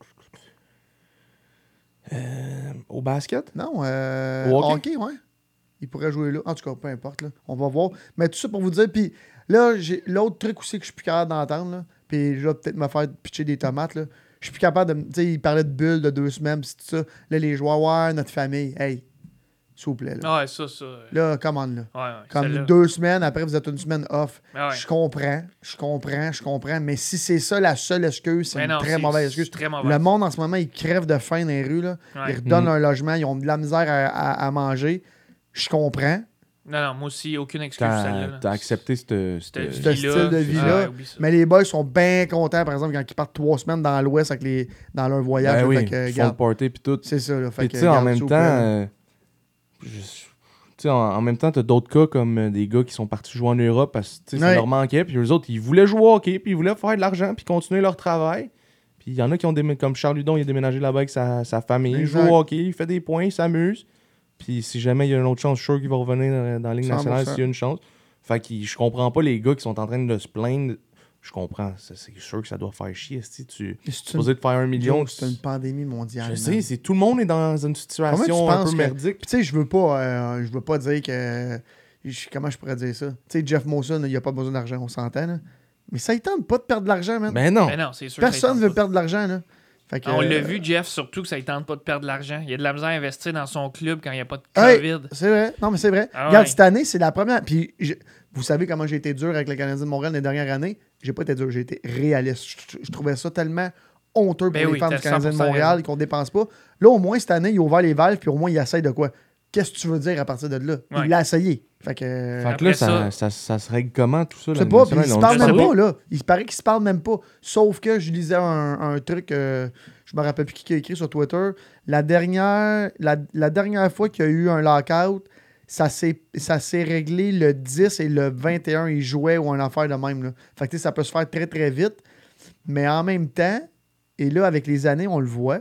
Euh, au basket? Non, euh, Au hockey? hockey, ouais. Ils pourraient jouer là. En tout cas, peu importe, là. On va voir. Mais tout ça pour vous dire, puis là, j'ai l'autre truc aussi que je suis plus capable d'entendre, là, puis je vais peut-être me faire pitcher des tomates, là. Je suis plus capable de... me- Tu sais, ils parlaient de bulles de deux semaines, pis tout ça. Là, les joueurs, ouais, notre famille, hey, s'il vous plaît, là. Ouais, ça, ça. Ouais, Là, come on, là. ouais, Comme celle-là. deux semaines, après, vous êtes une semaine off. Ah ouais. Je comprends, je comprends, je comprends. Mais si c'est ça la seule excuse, c'est Mais une non, très c'est- mauvaise c'est excuse. très mauvaise. Le monde, en ce moment, ils crèvent de faim dans les rues, là. Ouais. Ils redonnent Mhm. un logement, ils ont de la misère à, à- à manger. Je comprends. Non, non, moi aussi, aucune excuse pour celle-là. T'as là. t'as accepté cette, cette- Cette ce vie-là, style de c'est- vie-là, ouais, oublie ça. Mais les boys sont bien contents, par exemple, quand ils partent trois semaines dans l'Ouest avec les, dans leur voyage. Ben là. oui, Fait que, ils font le regarde, party puis tout. c'est ça. Là. Fait Puis que, tu sais, en regarde, même s'il vous temps, plaît, là. euh, je- tu sais, en, en même temps, t'as d'autres cas comme euh, des gars qui sont partis jouer en Europe parce que tu sais, ça Ouais. leur manquait. Puis eux autres, ils voulaient jouer au hockey, puis ils voulaient faire de l'argent, puis continuer leur travail. Puis il y en a qui ont déménagé, comme Charles Hudon, il a déménagé là-bas avec sa, sa famille. Il joue Exact. au hockey, il fait des points, il s'amuse. Puis si jamais il y a une autre chance, je suis sûr qu'il va revenir dans, dans la Ligue cent pour cent. nationale s'il y a une chance. Fait que je comprends pas les gars qui sont en train de se plaindre. Je comprends, ça, c'est sûr que ça doit faire chier. Si tu Mais es c'est une, supposé te faire un million, Joe, c'est une pandémie mondiale. je man. sais, c'est tout le monde est dans une situation Comment tu un penses peu que- merdique. Puis tu sais, je veux pas, euh, je veux pas dire que. je- Comment je pourrais dire ça? Tu sais, Jeff Molson, il a pas besoin d'argent, on s'entend, là. Mais ça ne tente pas de perdre de l'argent, man. Ben non. Mais non, c'est sûr. que ça Personne y veut tente perdre de l'argent, là. Fait que, pas. On l'a euh, vu, Jeff, surtout que ça ne tente pas de perdre de l'argent. Il y a de la misère à investir dans son club quand il n'y a pas de Hey, COVID. c'est vrai. Non, mais c'est vrai. Ah Regarde, ouais. cette année, c'est la première. Puis, je- vous savez comment j'ai été dur avec le Canadien de Montréal les dernières années. J'ai pas été dur, j'ai été réaliste. Je, je trouvais ça tellement honteux pour Ben les oui, fans t'as du Canadien de cent pour cent Montréal raison. qu'on dépense pas. Là, au moins, cette année, il a ouvert les valves, puis au moins, il essaye de quoi? Qu'est-ce que tu veux dire à partir de là? Ouais. Il l'a essayé. Fait que... Fait que Après là, ça, ça- ça, ça se règle comment tout ça? Je la sais pas, puis nationale? ils se On parlent le même sait pas, là. Il se paraît qu'ils se parlent même pas. Sauf que je lisais un, un truc, euh, je me rappelle plus qui a écrit sur Twitter. La dernière, la, la dernière fois qu'il y a eu un lockout, ça s'est, ça s'est réglé le dix et le vingt et un, ils jouaient ou une affaire de même, là. Fait que tu sais, ça peut se faire très, très vite. Mais en même temps, et là, avec les années, on le voit,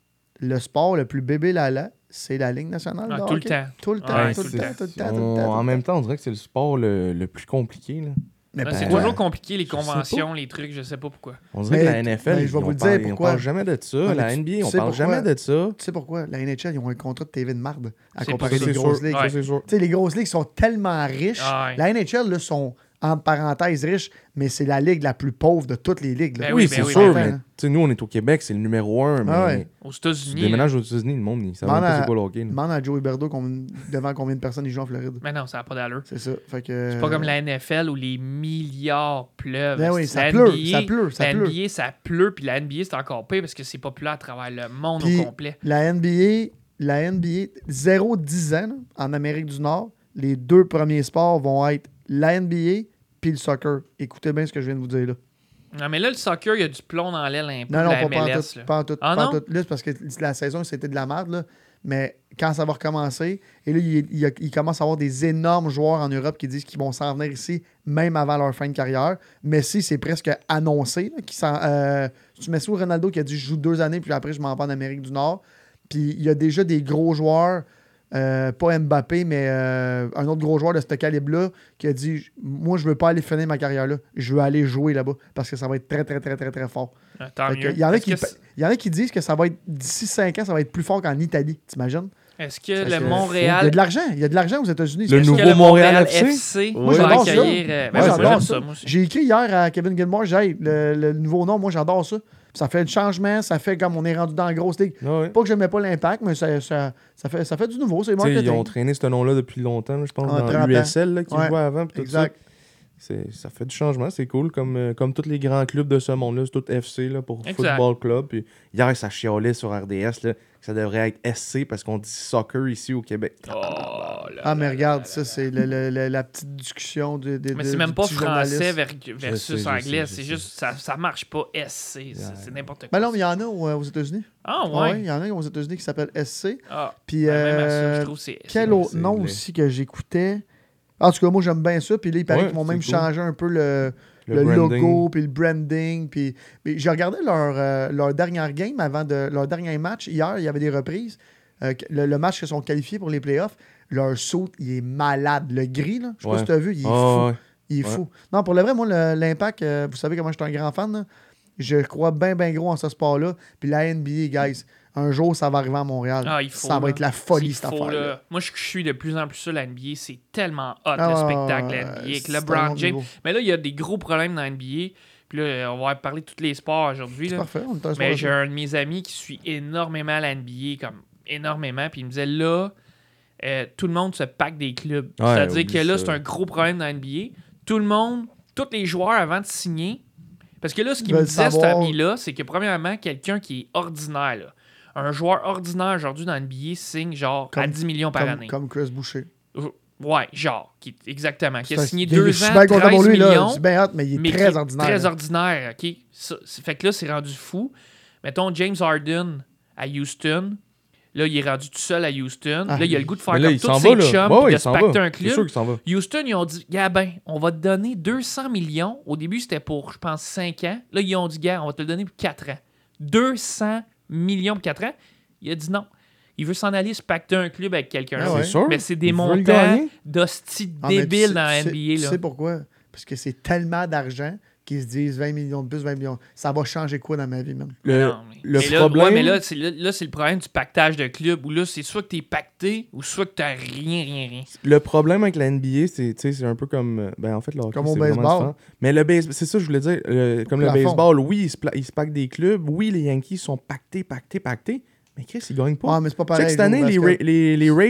le sport le plus bébé lala, c'est la Ligue nationale. Ah, de tout le hockey. temps. Tout le temps, Ouais, tout le c'est- temps, tout le temps, tout le on- temps, tout le En temps. même temps, on dirait que c'est le sport le, le plus compliqué. Là. Mais Là, c'est pourquoi? toujours compliqué, les Je sais conventions, les trucs, je sais pas pourquoi. On dirait Mais- que la N F L, mais je vais ils vous ont le parlé- dire on pourquoi. parle jamais de ça. Ouais, mais La tu- N B A, tu on sais parle pourquoi? jamais de ça. Tu sais pourquoi? La N H L, ils ont un contrat de T V de marde à C'est comparer pour les ça. grosses sûr, ligues. ça, Ouais. c'est sûr. Tu sais, les grosses ligues sont tellement riches. Ah ouais. La N H L, là, sont, entre parenthèses, riches, mais c'est la ligue la plus pauvre de toutes les ligues. là. Ben Oui, oui, c'est ben oui, sûr, ben mais tu sais, nous, on est au Québec, c'est le numéro un. Mais Ah ouais. Aux tu États-Unis. déménages là. aux États-Unis, le monde, il savent Demande même pas à- c'est quoi le hockey. là. Demande à Joey Berdo combien- devant combien de personnes ils jouent en Floride. Mais non, ça n'a pas d'allure. C'est ça. Fait que, C'est pas comme la N F L où les milliards pleuvent. Ben oui, La ça pleut, N B A, ça pleut, ça la pleut. N B A, ça pleut, puis la N B A, c'est encore pire parce que c'est populaire à travers le monde Puis, au complet. La N B A, la N B A, zéro dix ans là, en Amérique du Nord, les deux premiers sports vont être la N B A puis le soccer. Écoutez bien ce que je viens de vous dire là. Non, mais là, le soccer, il y a du plomb dans l'aile un peu Non, de non, la pas, pas en M L S. tout. là. Pas en tout. Ah pas en non? tout. Là, c'est parce que la saison, c'était de la merde, là. Mais quand ça va recommencer, et là, il, il, il commence à avoir des énormes joueurs en Europe qui disent qu'ils vont s'en venir ici, même avant leur fin de carrière. Messi, c'est presque annoncé. Là, qu'il s'en, euh, tu mets ça ou Ronaldo qui a dit je joue deux années, puis après, je m'en vais en Amérique du Nord. Puis il y a déjà des gros joueurs, euh, pas Mbappé, mais euh, un autre gros joueur de ce calibre-là qui a dit moi, je veux pas aller finir ma carrière là. Je veux aller jouer là-bas parce que ça va être très, très, très, très, très fort. Ah, Tant Fait que mieux. Il y, en a Est-ce qui, que, c'est- il y en a qui disent que ça va être d'ici cinq ans, ça va être plus fort qu'en Italie. T'imagines? est-ce que Fait le que, Il y a Montréal. de l'argent. Il y a de l'argent aux États-Unis. Le est-ce nouveau que le Montréal F C? F C Moi, va j'adore ça. accueillir. euh, ben Moi, oui, j'adore j'aime ça. moi aussi. J'ai écrit hier à Kevin Gilmore, j'ai hey, le, le nouveau nom, moi j'adore ça. Ça fait le changement, ça fait comme on est rendu dans la grosse ligue. Ah ouais. Pas que j'aimais pas l'impact, mais ça, ça, ça, fait, ça fait du nouveau, c'est Tu sais, marketing. ils ont traîné ce nom-là depuis longtemps, là, je pense, Ah, dans trente l'U S L là, qui Ouais. jouait avant. Puis tout Exact. ça. C'est, ça fait du changement, c'est cool, comme, euh, comme tous les grands clubs de ce monde-là, c'est tout F C là, pour Exact. Football Club. Puis hier, ça chialait sur R D S là, que ça devrait être S C parce qu'on dit soccer ici au Québec. Oh, là, Ah, mais là, regarde, là, ça, là, c'est le- le- le- la petite discussion de, de, Mais de- c'est du même pas petit français journaliste. ver- versus Je sais, je anglais, sais, je c'est sais. juste, ça, ça marche pas S C, c'est, c'est n'importe quoi. Mais non, mais il y en a aux, aux États-unis. Ah Ah ouais, ouais? il y en a aux États-Unis qui s'appellent S C. Ah, Puis, ben, même à ça, euh, je trouve que c'est... quel c'est- autre c'est nom laid. aussi que j'écoutais? En tout cas, moi, j'aime bien ça. Puis là, il paraît Ouais, qu'ils vont c'est même cool. changer un peu le, le, branding. logo, puis le branding. Puis mais j'ai regardé leur, euh, leur dernière game avant de leur dernier match. Hier, il y avait des reprises. Euh, le, le match qu'ils sont qualifiés pour les playoffs. Leur saut, il est malade. Le gris, là, je sais pas Ouais. si tu as vu, il est Ah, fou. ouais. Il est Ouais. fou. Non, pour le vrai, moi, le- l'impact, euh, vous savez comment je suis un grand fan. là. Je crois bien, bien gros en ce sport-là. Puis la N B A, guys, un jour, ça va arriver à Montréal. Ah, il faut, ça va là. être la folie, Il cette faut, affaire-là. là. Moi, je je suis de plus en plus sur la N B A. C'est tellement hot, Ah, le spectacle, la N B A. Avec c'est un LeBron autre James. niveau. Mais là, il y a des gros problèmes dans la N B A. Puis là, on va parler de tous les sports aujourd'hui. C'est là. parfait. On est un sport Mais de j'ai ça. un de mes amis qui suit énormément la N B A, comme énormément. Puis il me disait là, euh, tout le monde se pack des clubs. Ouais, C'est-à-dire oublie que là, ça. c'est un gros problème dans la N B A. Tout le monde, tous les joueurs avant de signer. Parce que là, ce qu'il Veulent me disait, cet savoir- ami-là, c'est que premièrement, quelqu'un qui est ordinaire, là, un joueur ordinaire aujourd'hui dans la N B A signe genre à Comme- dix millions par comme, année. Comme Chris Boucher. Ouais, genre, qui, exactement. Qui a C'est un- signé il est deux super ans, content pour treize lui, là. millions. C'est bien hot, mais il est mais très qui est ordinaire. Très là. ordinaire, OK? Ça, c'est- fait que là, c'est rendu fou. Mettons, James Harden à Houston. Là, il est rendu tout seul à Houston. Ah. là, il a le goût de faire Mais là, comme il tous s'en ses va, là. chums Ouais, puis ouais, de il se s'en pacter va. un C'est sûr club. qu'il s'en va. Houston, ils ont dit, Gabin, on va te donner deux cents millions. Au début, c'était pour, je pense, cinq ans. Là, ils ont dit, gars, on va te le donner pour quatre ans. deux cents millions pour quatre ans. Il a dit non. Il veut s'en aller se pacter un club avec quelqu'un. Ah ouais. C'est sûr. Mais c'est des Ils veulent montants gagner. d'hostie Ah, mais tu débiles sais- dans la tu sais- N B A. Tu Là. sais pourquoi? Parce que c'est tellement d'argent qu'ils se disent vingt millions de plus, vingt millions. Ça va changer quoi dans ma vie, même? Le, Non, mais- le mais là, problème. ouais, mais là, c'est, là, là, c'est le problème du pactage de club où là, c'est soit que t'es pacté ou soit que t'as rien, rien, rien. Le problème avec la N B A, c'est, tu sais, c'est un peu comme. euh, Ben, en fait, le hockey, Comme au c'est vraiment baseball. différent. Mais le baseball, c'est ça que je voulais dire. le- comme le Plafond. baseball, oui, ils se, pla- ils se packent des clubs. Oui, les Yankees sont pactés, pactés, pactés. Mais Chris, ils gagnent pas. Ah, mais c'est pas Tu sais pareil. que cette année, au les, basket. Ra- les, les Rays,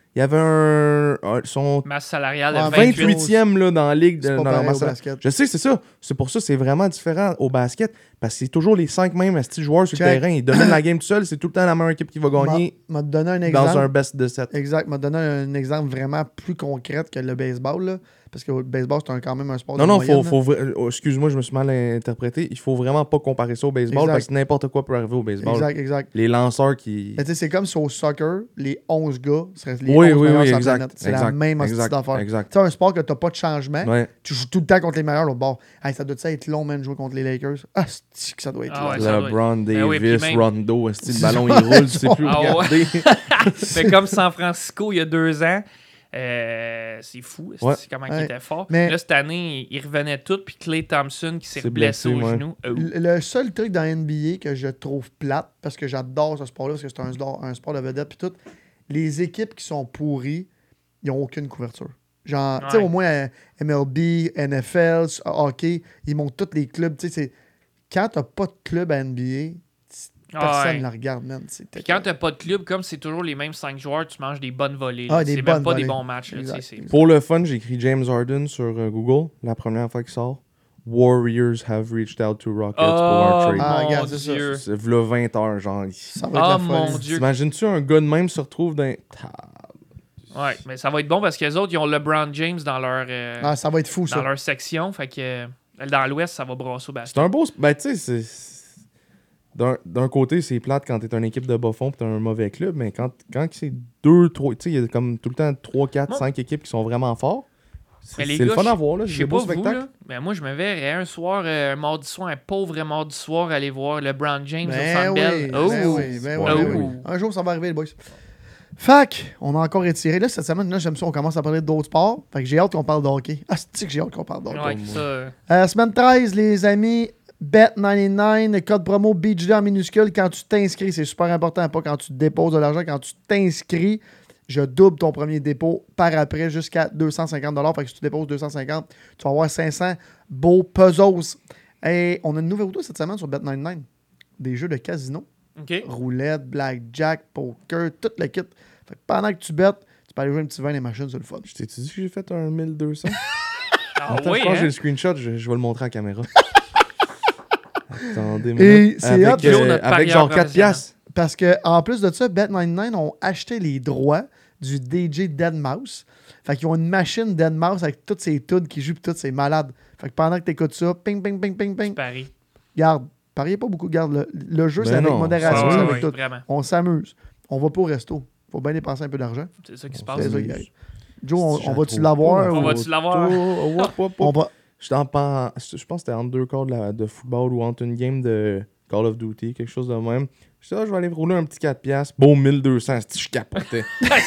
Il y avait un. un- son Masse salariale Ah, de vingt-huit. vingt-huitième là, dans la ligue. De, C'est pas dans la pareil masse au basket. Je sais, c'est ça. C'est pour ça que c'est vraiment différent au basket. Parce que c'est toujours les cinq mêmes esti, joueurs sur Check. le terrain. Ils dominent la game tout seul. C'est tout le temps la meilleure équipe qui va gagner M'a donné un dans exemple. un best de sept. Exact. M'a donné un exemple vraiment plus concret que le baseball. Là, parce que le baseball, c'est un- quand même un sport Non, de non, moyenne. faut, là. faut vra- oh, excuse-moi, je me suis mal interprété. Il faut vraiment pas comparer ça au baseball Exact. parce que n'importe quoi peut arriver au baseball. Exact, exact. Les lanceurs qui. Mais tu sais, c'est comme si au soccer, les onze gars seraient les Oui, onze oui, meilleurs oui, sur la exact. planète. C'est la exact, même hostie exact, d'affaire. Exact. Tu sais, un sport que t'as pas de changement, Ouais. tu joues tout le temps contre les meilleurs, l'autre bord. Hey, ça doit être long, man, de jouer contre les Lakers. Ah, c'est que ça doit être Ah long. ouais, ça doit LeBron, être- Davis, Ben oui, puis même- Rondo, esti, le ballon il roule, tu sais plus Ah ouais. regarder. C'est comme San Francisco il y a deux ans. Euh, c'est fou, c'est Ouais. comment Ouais. il était fort. Mais- Là, cette année, il revenait tout, puis Klay Thompson qui s'est C'est blessé, blessé, au ouais. genou. Oh. Le le seul truc dans N B A que je trouve plate, parce que j'adore ce sport-là, parce que c'est un, sport- un sport de vedette, puis tout, les équipes qui sont pourries, ils n'ont aucune couverture. Genre, tu sais, Ouais. au moins euh, M L B, N F L, s- hockey, ils montent tous les clubs. Tu sais, c'est- quand t'as pas de club à N B A, t- Ah personne ouais. ne la regarde, man. C'est Puis quand t'as pas de club, comme c'est toujours les mêmes cinq joueurs, tu manges des bonnes volées. Ah, là. des c'est bonnes même pas volées. des bons matchs. Là, Exact. tu sais, c'est- Pour le fun, j'ai écrit James Harden sur euh, Google, la première fois qu'il sort. Warriors have reached out to Rockets pour un Oh trade. Ah, mon regarde, c'est ça. Dieu. C'est v'là vingt heures, genre. il- Ça va être Oh la mon folie. Dieu. T'imagines-tu un gars de même se retrouve dans. Ouais, mais ça va être bon parce que les autres, ils ont LeBron James dans leur, euh, Ah, ça va être fou, dans ça. leur section. Fait que euh, dans l'Ouest, ça va brasser au basket. C'est un beau. sp- Ben, tu sais, c'est. c'est- D'un, d'un côté, c'est plate quand t'es une équipe de bas fond pis t'as un mauvais club, mais quand, quand c'est deux, trois. Tu sais, il y a comme tout le temps trois, quatre, Moi- cinq équipes qui sont vraiment forts. C'est, Mais les c'est le gars, fun à voir, là. Je C'est sais des beaux pas vous, spectacles. là, mais moi, je me verrais un soir, euh, un mardi soir, un pauvre mardi soir, aller voir LeBron James au Ben Centre oui, Bell. ben Oh! oui, ben Ouais, oui, ouais, ben oui. ouais. Un jour, ça va arriver, les boys. Fac, on a encore étiré. Là, cette semaine, là, j'aime ça, on commence à parler d'autres sports. Fait que j'ai hâte qu'on parle de hockey. Ah, c'est que j'ai hâte qu'on parle de hockey. Ouais, ça. euh, Euh, semaine treize, les amis, Bet quatre-vingt-dix-neuf, le code promo B J D en minuscule. Quand tu t'inscris, c'est super important, pas quand tu déposes de l'argent. Quand tu t'inscris, je double ton premier dépôt par après jusqu'à deux cent cinquante dollars. Fait que si tu déposes deux cent cinquante, tu vas avoir cinq cents beaux puzzles. Et on a une nouvelle auto cette semaine sur Bet quatre-vingt-dix-neuf. Des jeux de casino. OK. Roulette, blackjack, poker, tout le kit. Fait que pendant que tu bettes, tu peux aller jouer un petit vin les machines, c'est le fun. Je t'ai-tu dit que j'ai fait un mille deux cents? Ah Attends, oui, je pense que j'ai hein? le screenshot, je, je vais le montrer à la caméra. Attendez, Et minute. c'est hot, avec, Joe, euh, notre avec parieur genre quatre professionnel. piastres. Parce que en plus de ça, Bet quatre-vingt-dix-neuf ont acheté les droits du D J deadmau cinq. Fait qu'ils ont une machine deadmau cinq avec toutes ces tunes qui jouent pis tout, c'est malade. Fait que pendant que t'écoutes ça, ping, ping, ping, ping, ping, Paris. garde. Pariez pas beaucoup, garde. Le, le jeu, Ben c'est avec non, modération, ça c'est va, avec ouais, tout. vraiment. On s'amuse. On va pas au resto. Faut bien dépenser un peu d'argent. C'est ça qui se On passe. C'est ça s'amuse. qui arrive. Joe, on, Si on j'en va-tu trouve l'avoir? pas. On ou- va-tu l'avoir? Hop, hop, hop. On va... J'étais en pan- Je pense que c'était entre deux quarts de, la- de football ou entre une game de Call of Duty, quelque chose de même. Je dis, ah, je vais aller rouler un petit quatre piastres. Bon, mille deux cents, si je capotais.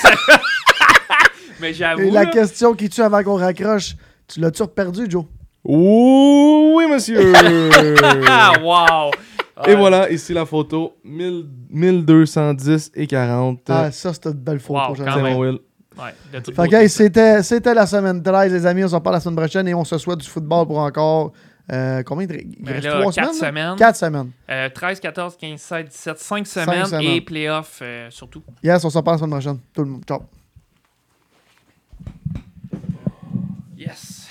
Mais j'avoue, Et la là, question qui tue avant qu'on raccroche, tu l'as-tu reperdu, Joe? Oh, oui, monsieur! ah, wow! Et Ouais. voilà, ici la photo. mille, mille deux cent dix et quarante. Ah, ça, c'était une belle photo. Wow, j'aime quand ça. c'est même. mon Will. Ouais, de toute Fait que, hey, c'était, c'était la semaine treize, les amis. On s'en parle la semaine prochaine et on se souhaite du football pour encore. euh, combien de. Il Ben reste là, trois quatre semaines? là? semaines. Quatre semaines. Euh, treize, quatorze, quinze, seize, dix-sept, cinq Cinq semaines, semaines. et playoff euh, surtout. Yes, on s'en parle la semaine prochaine. Tout le monde. Ciao. Yes!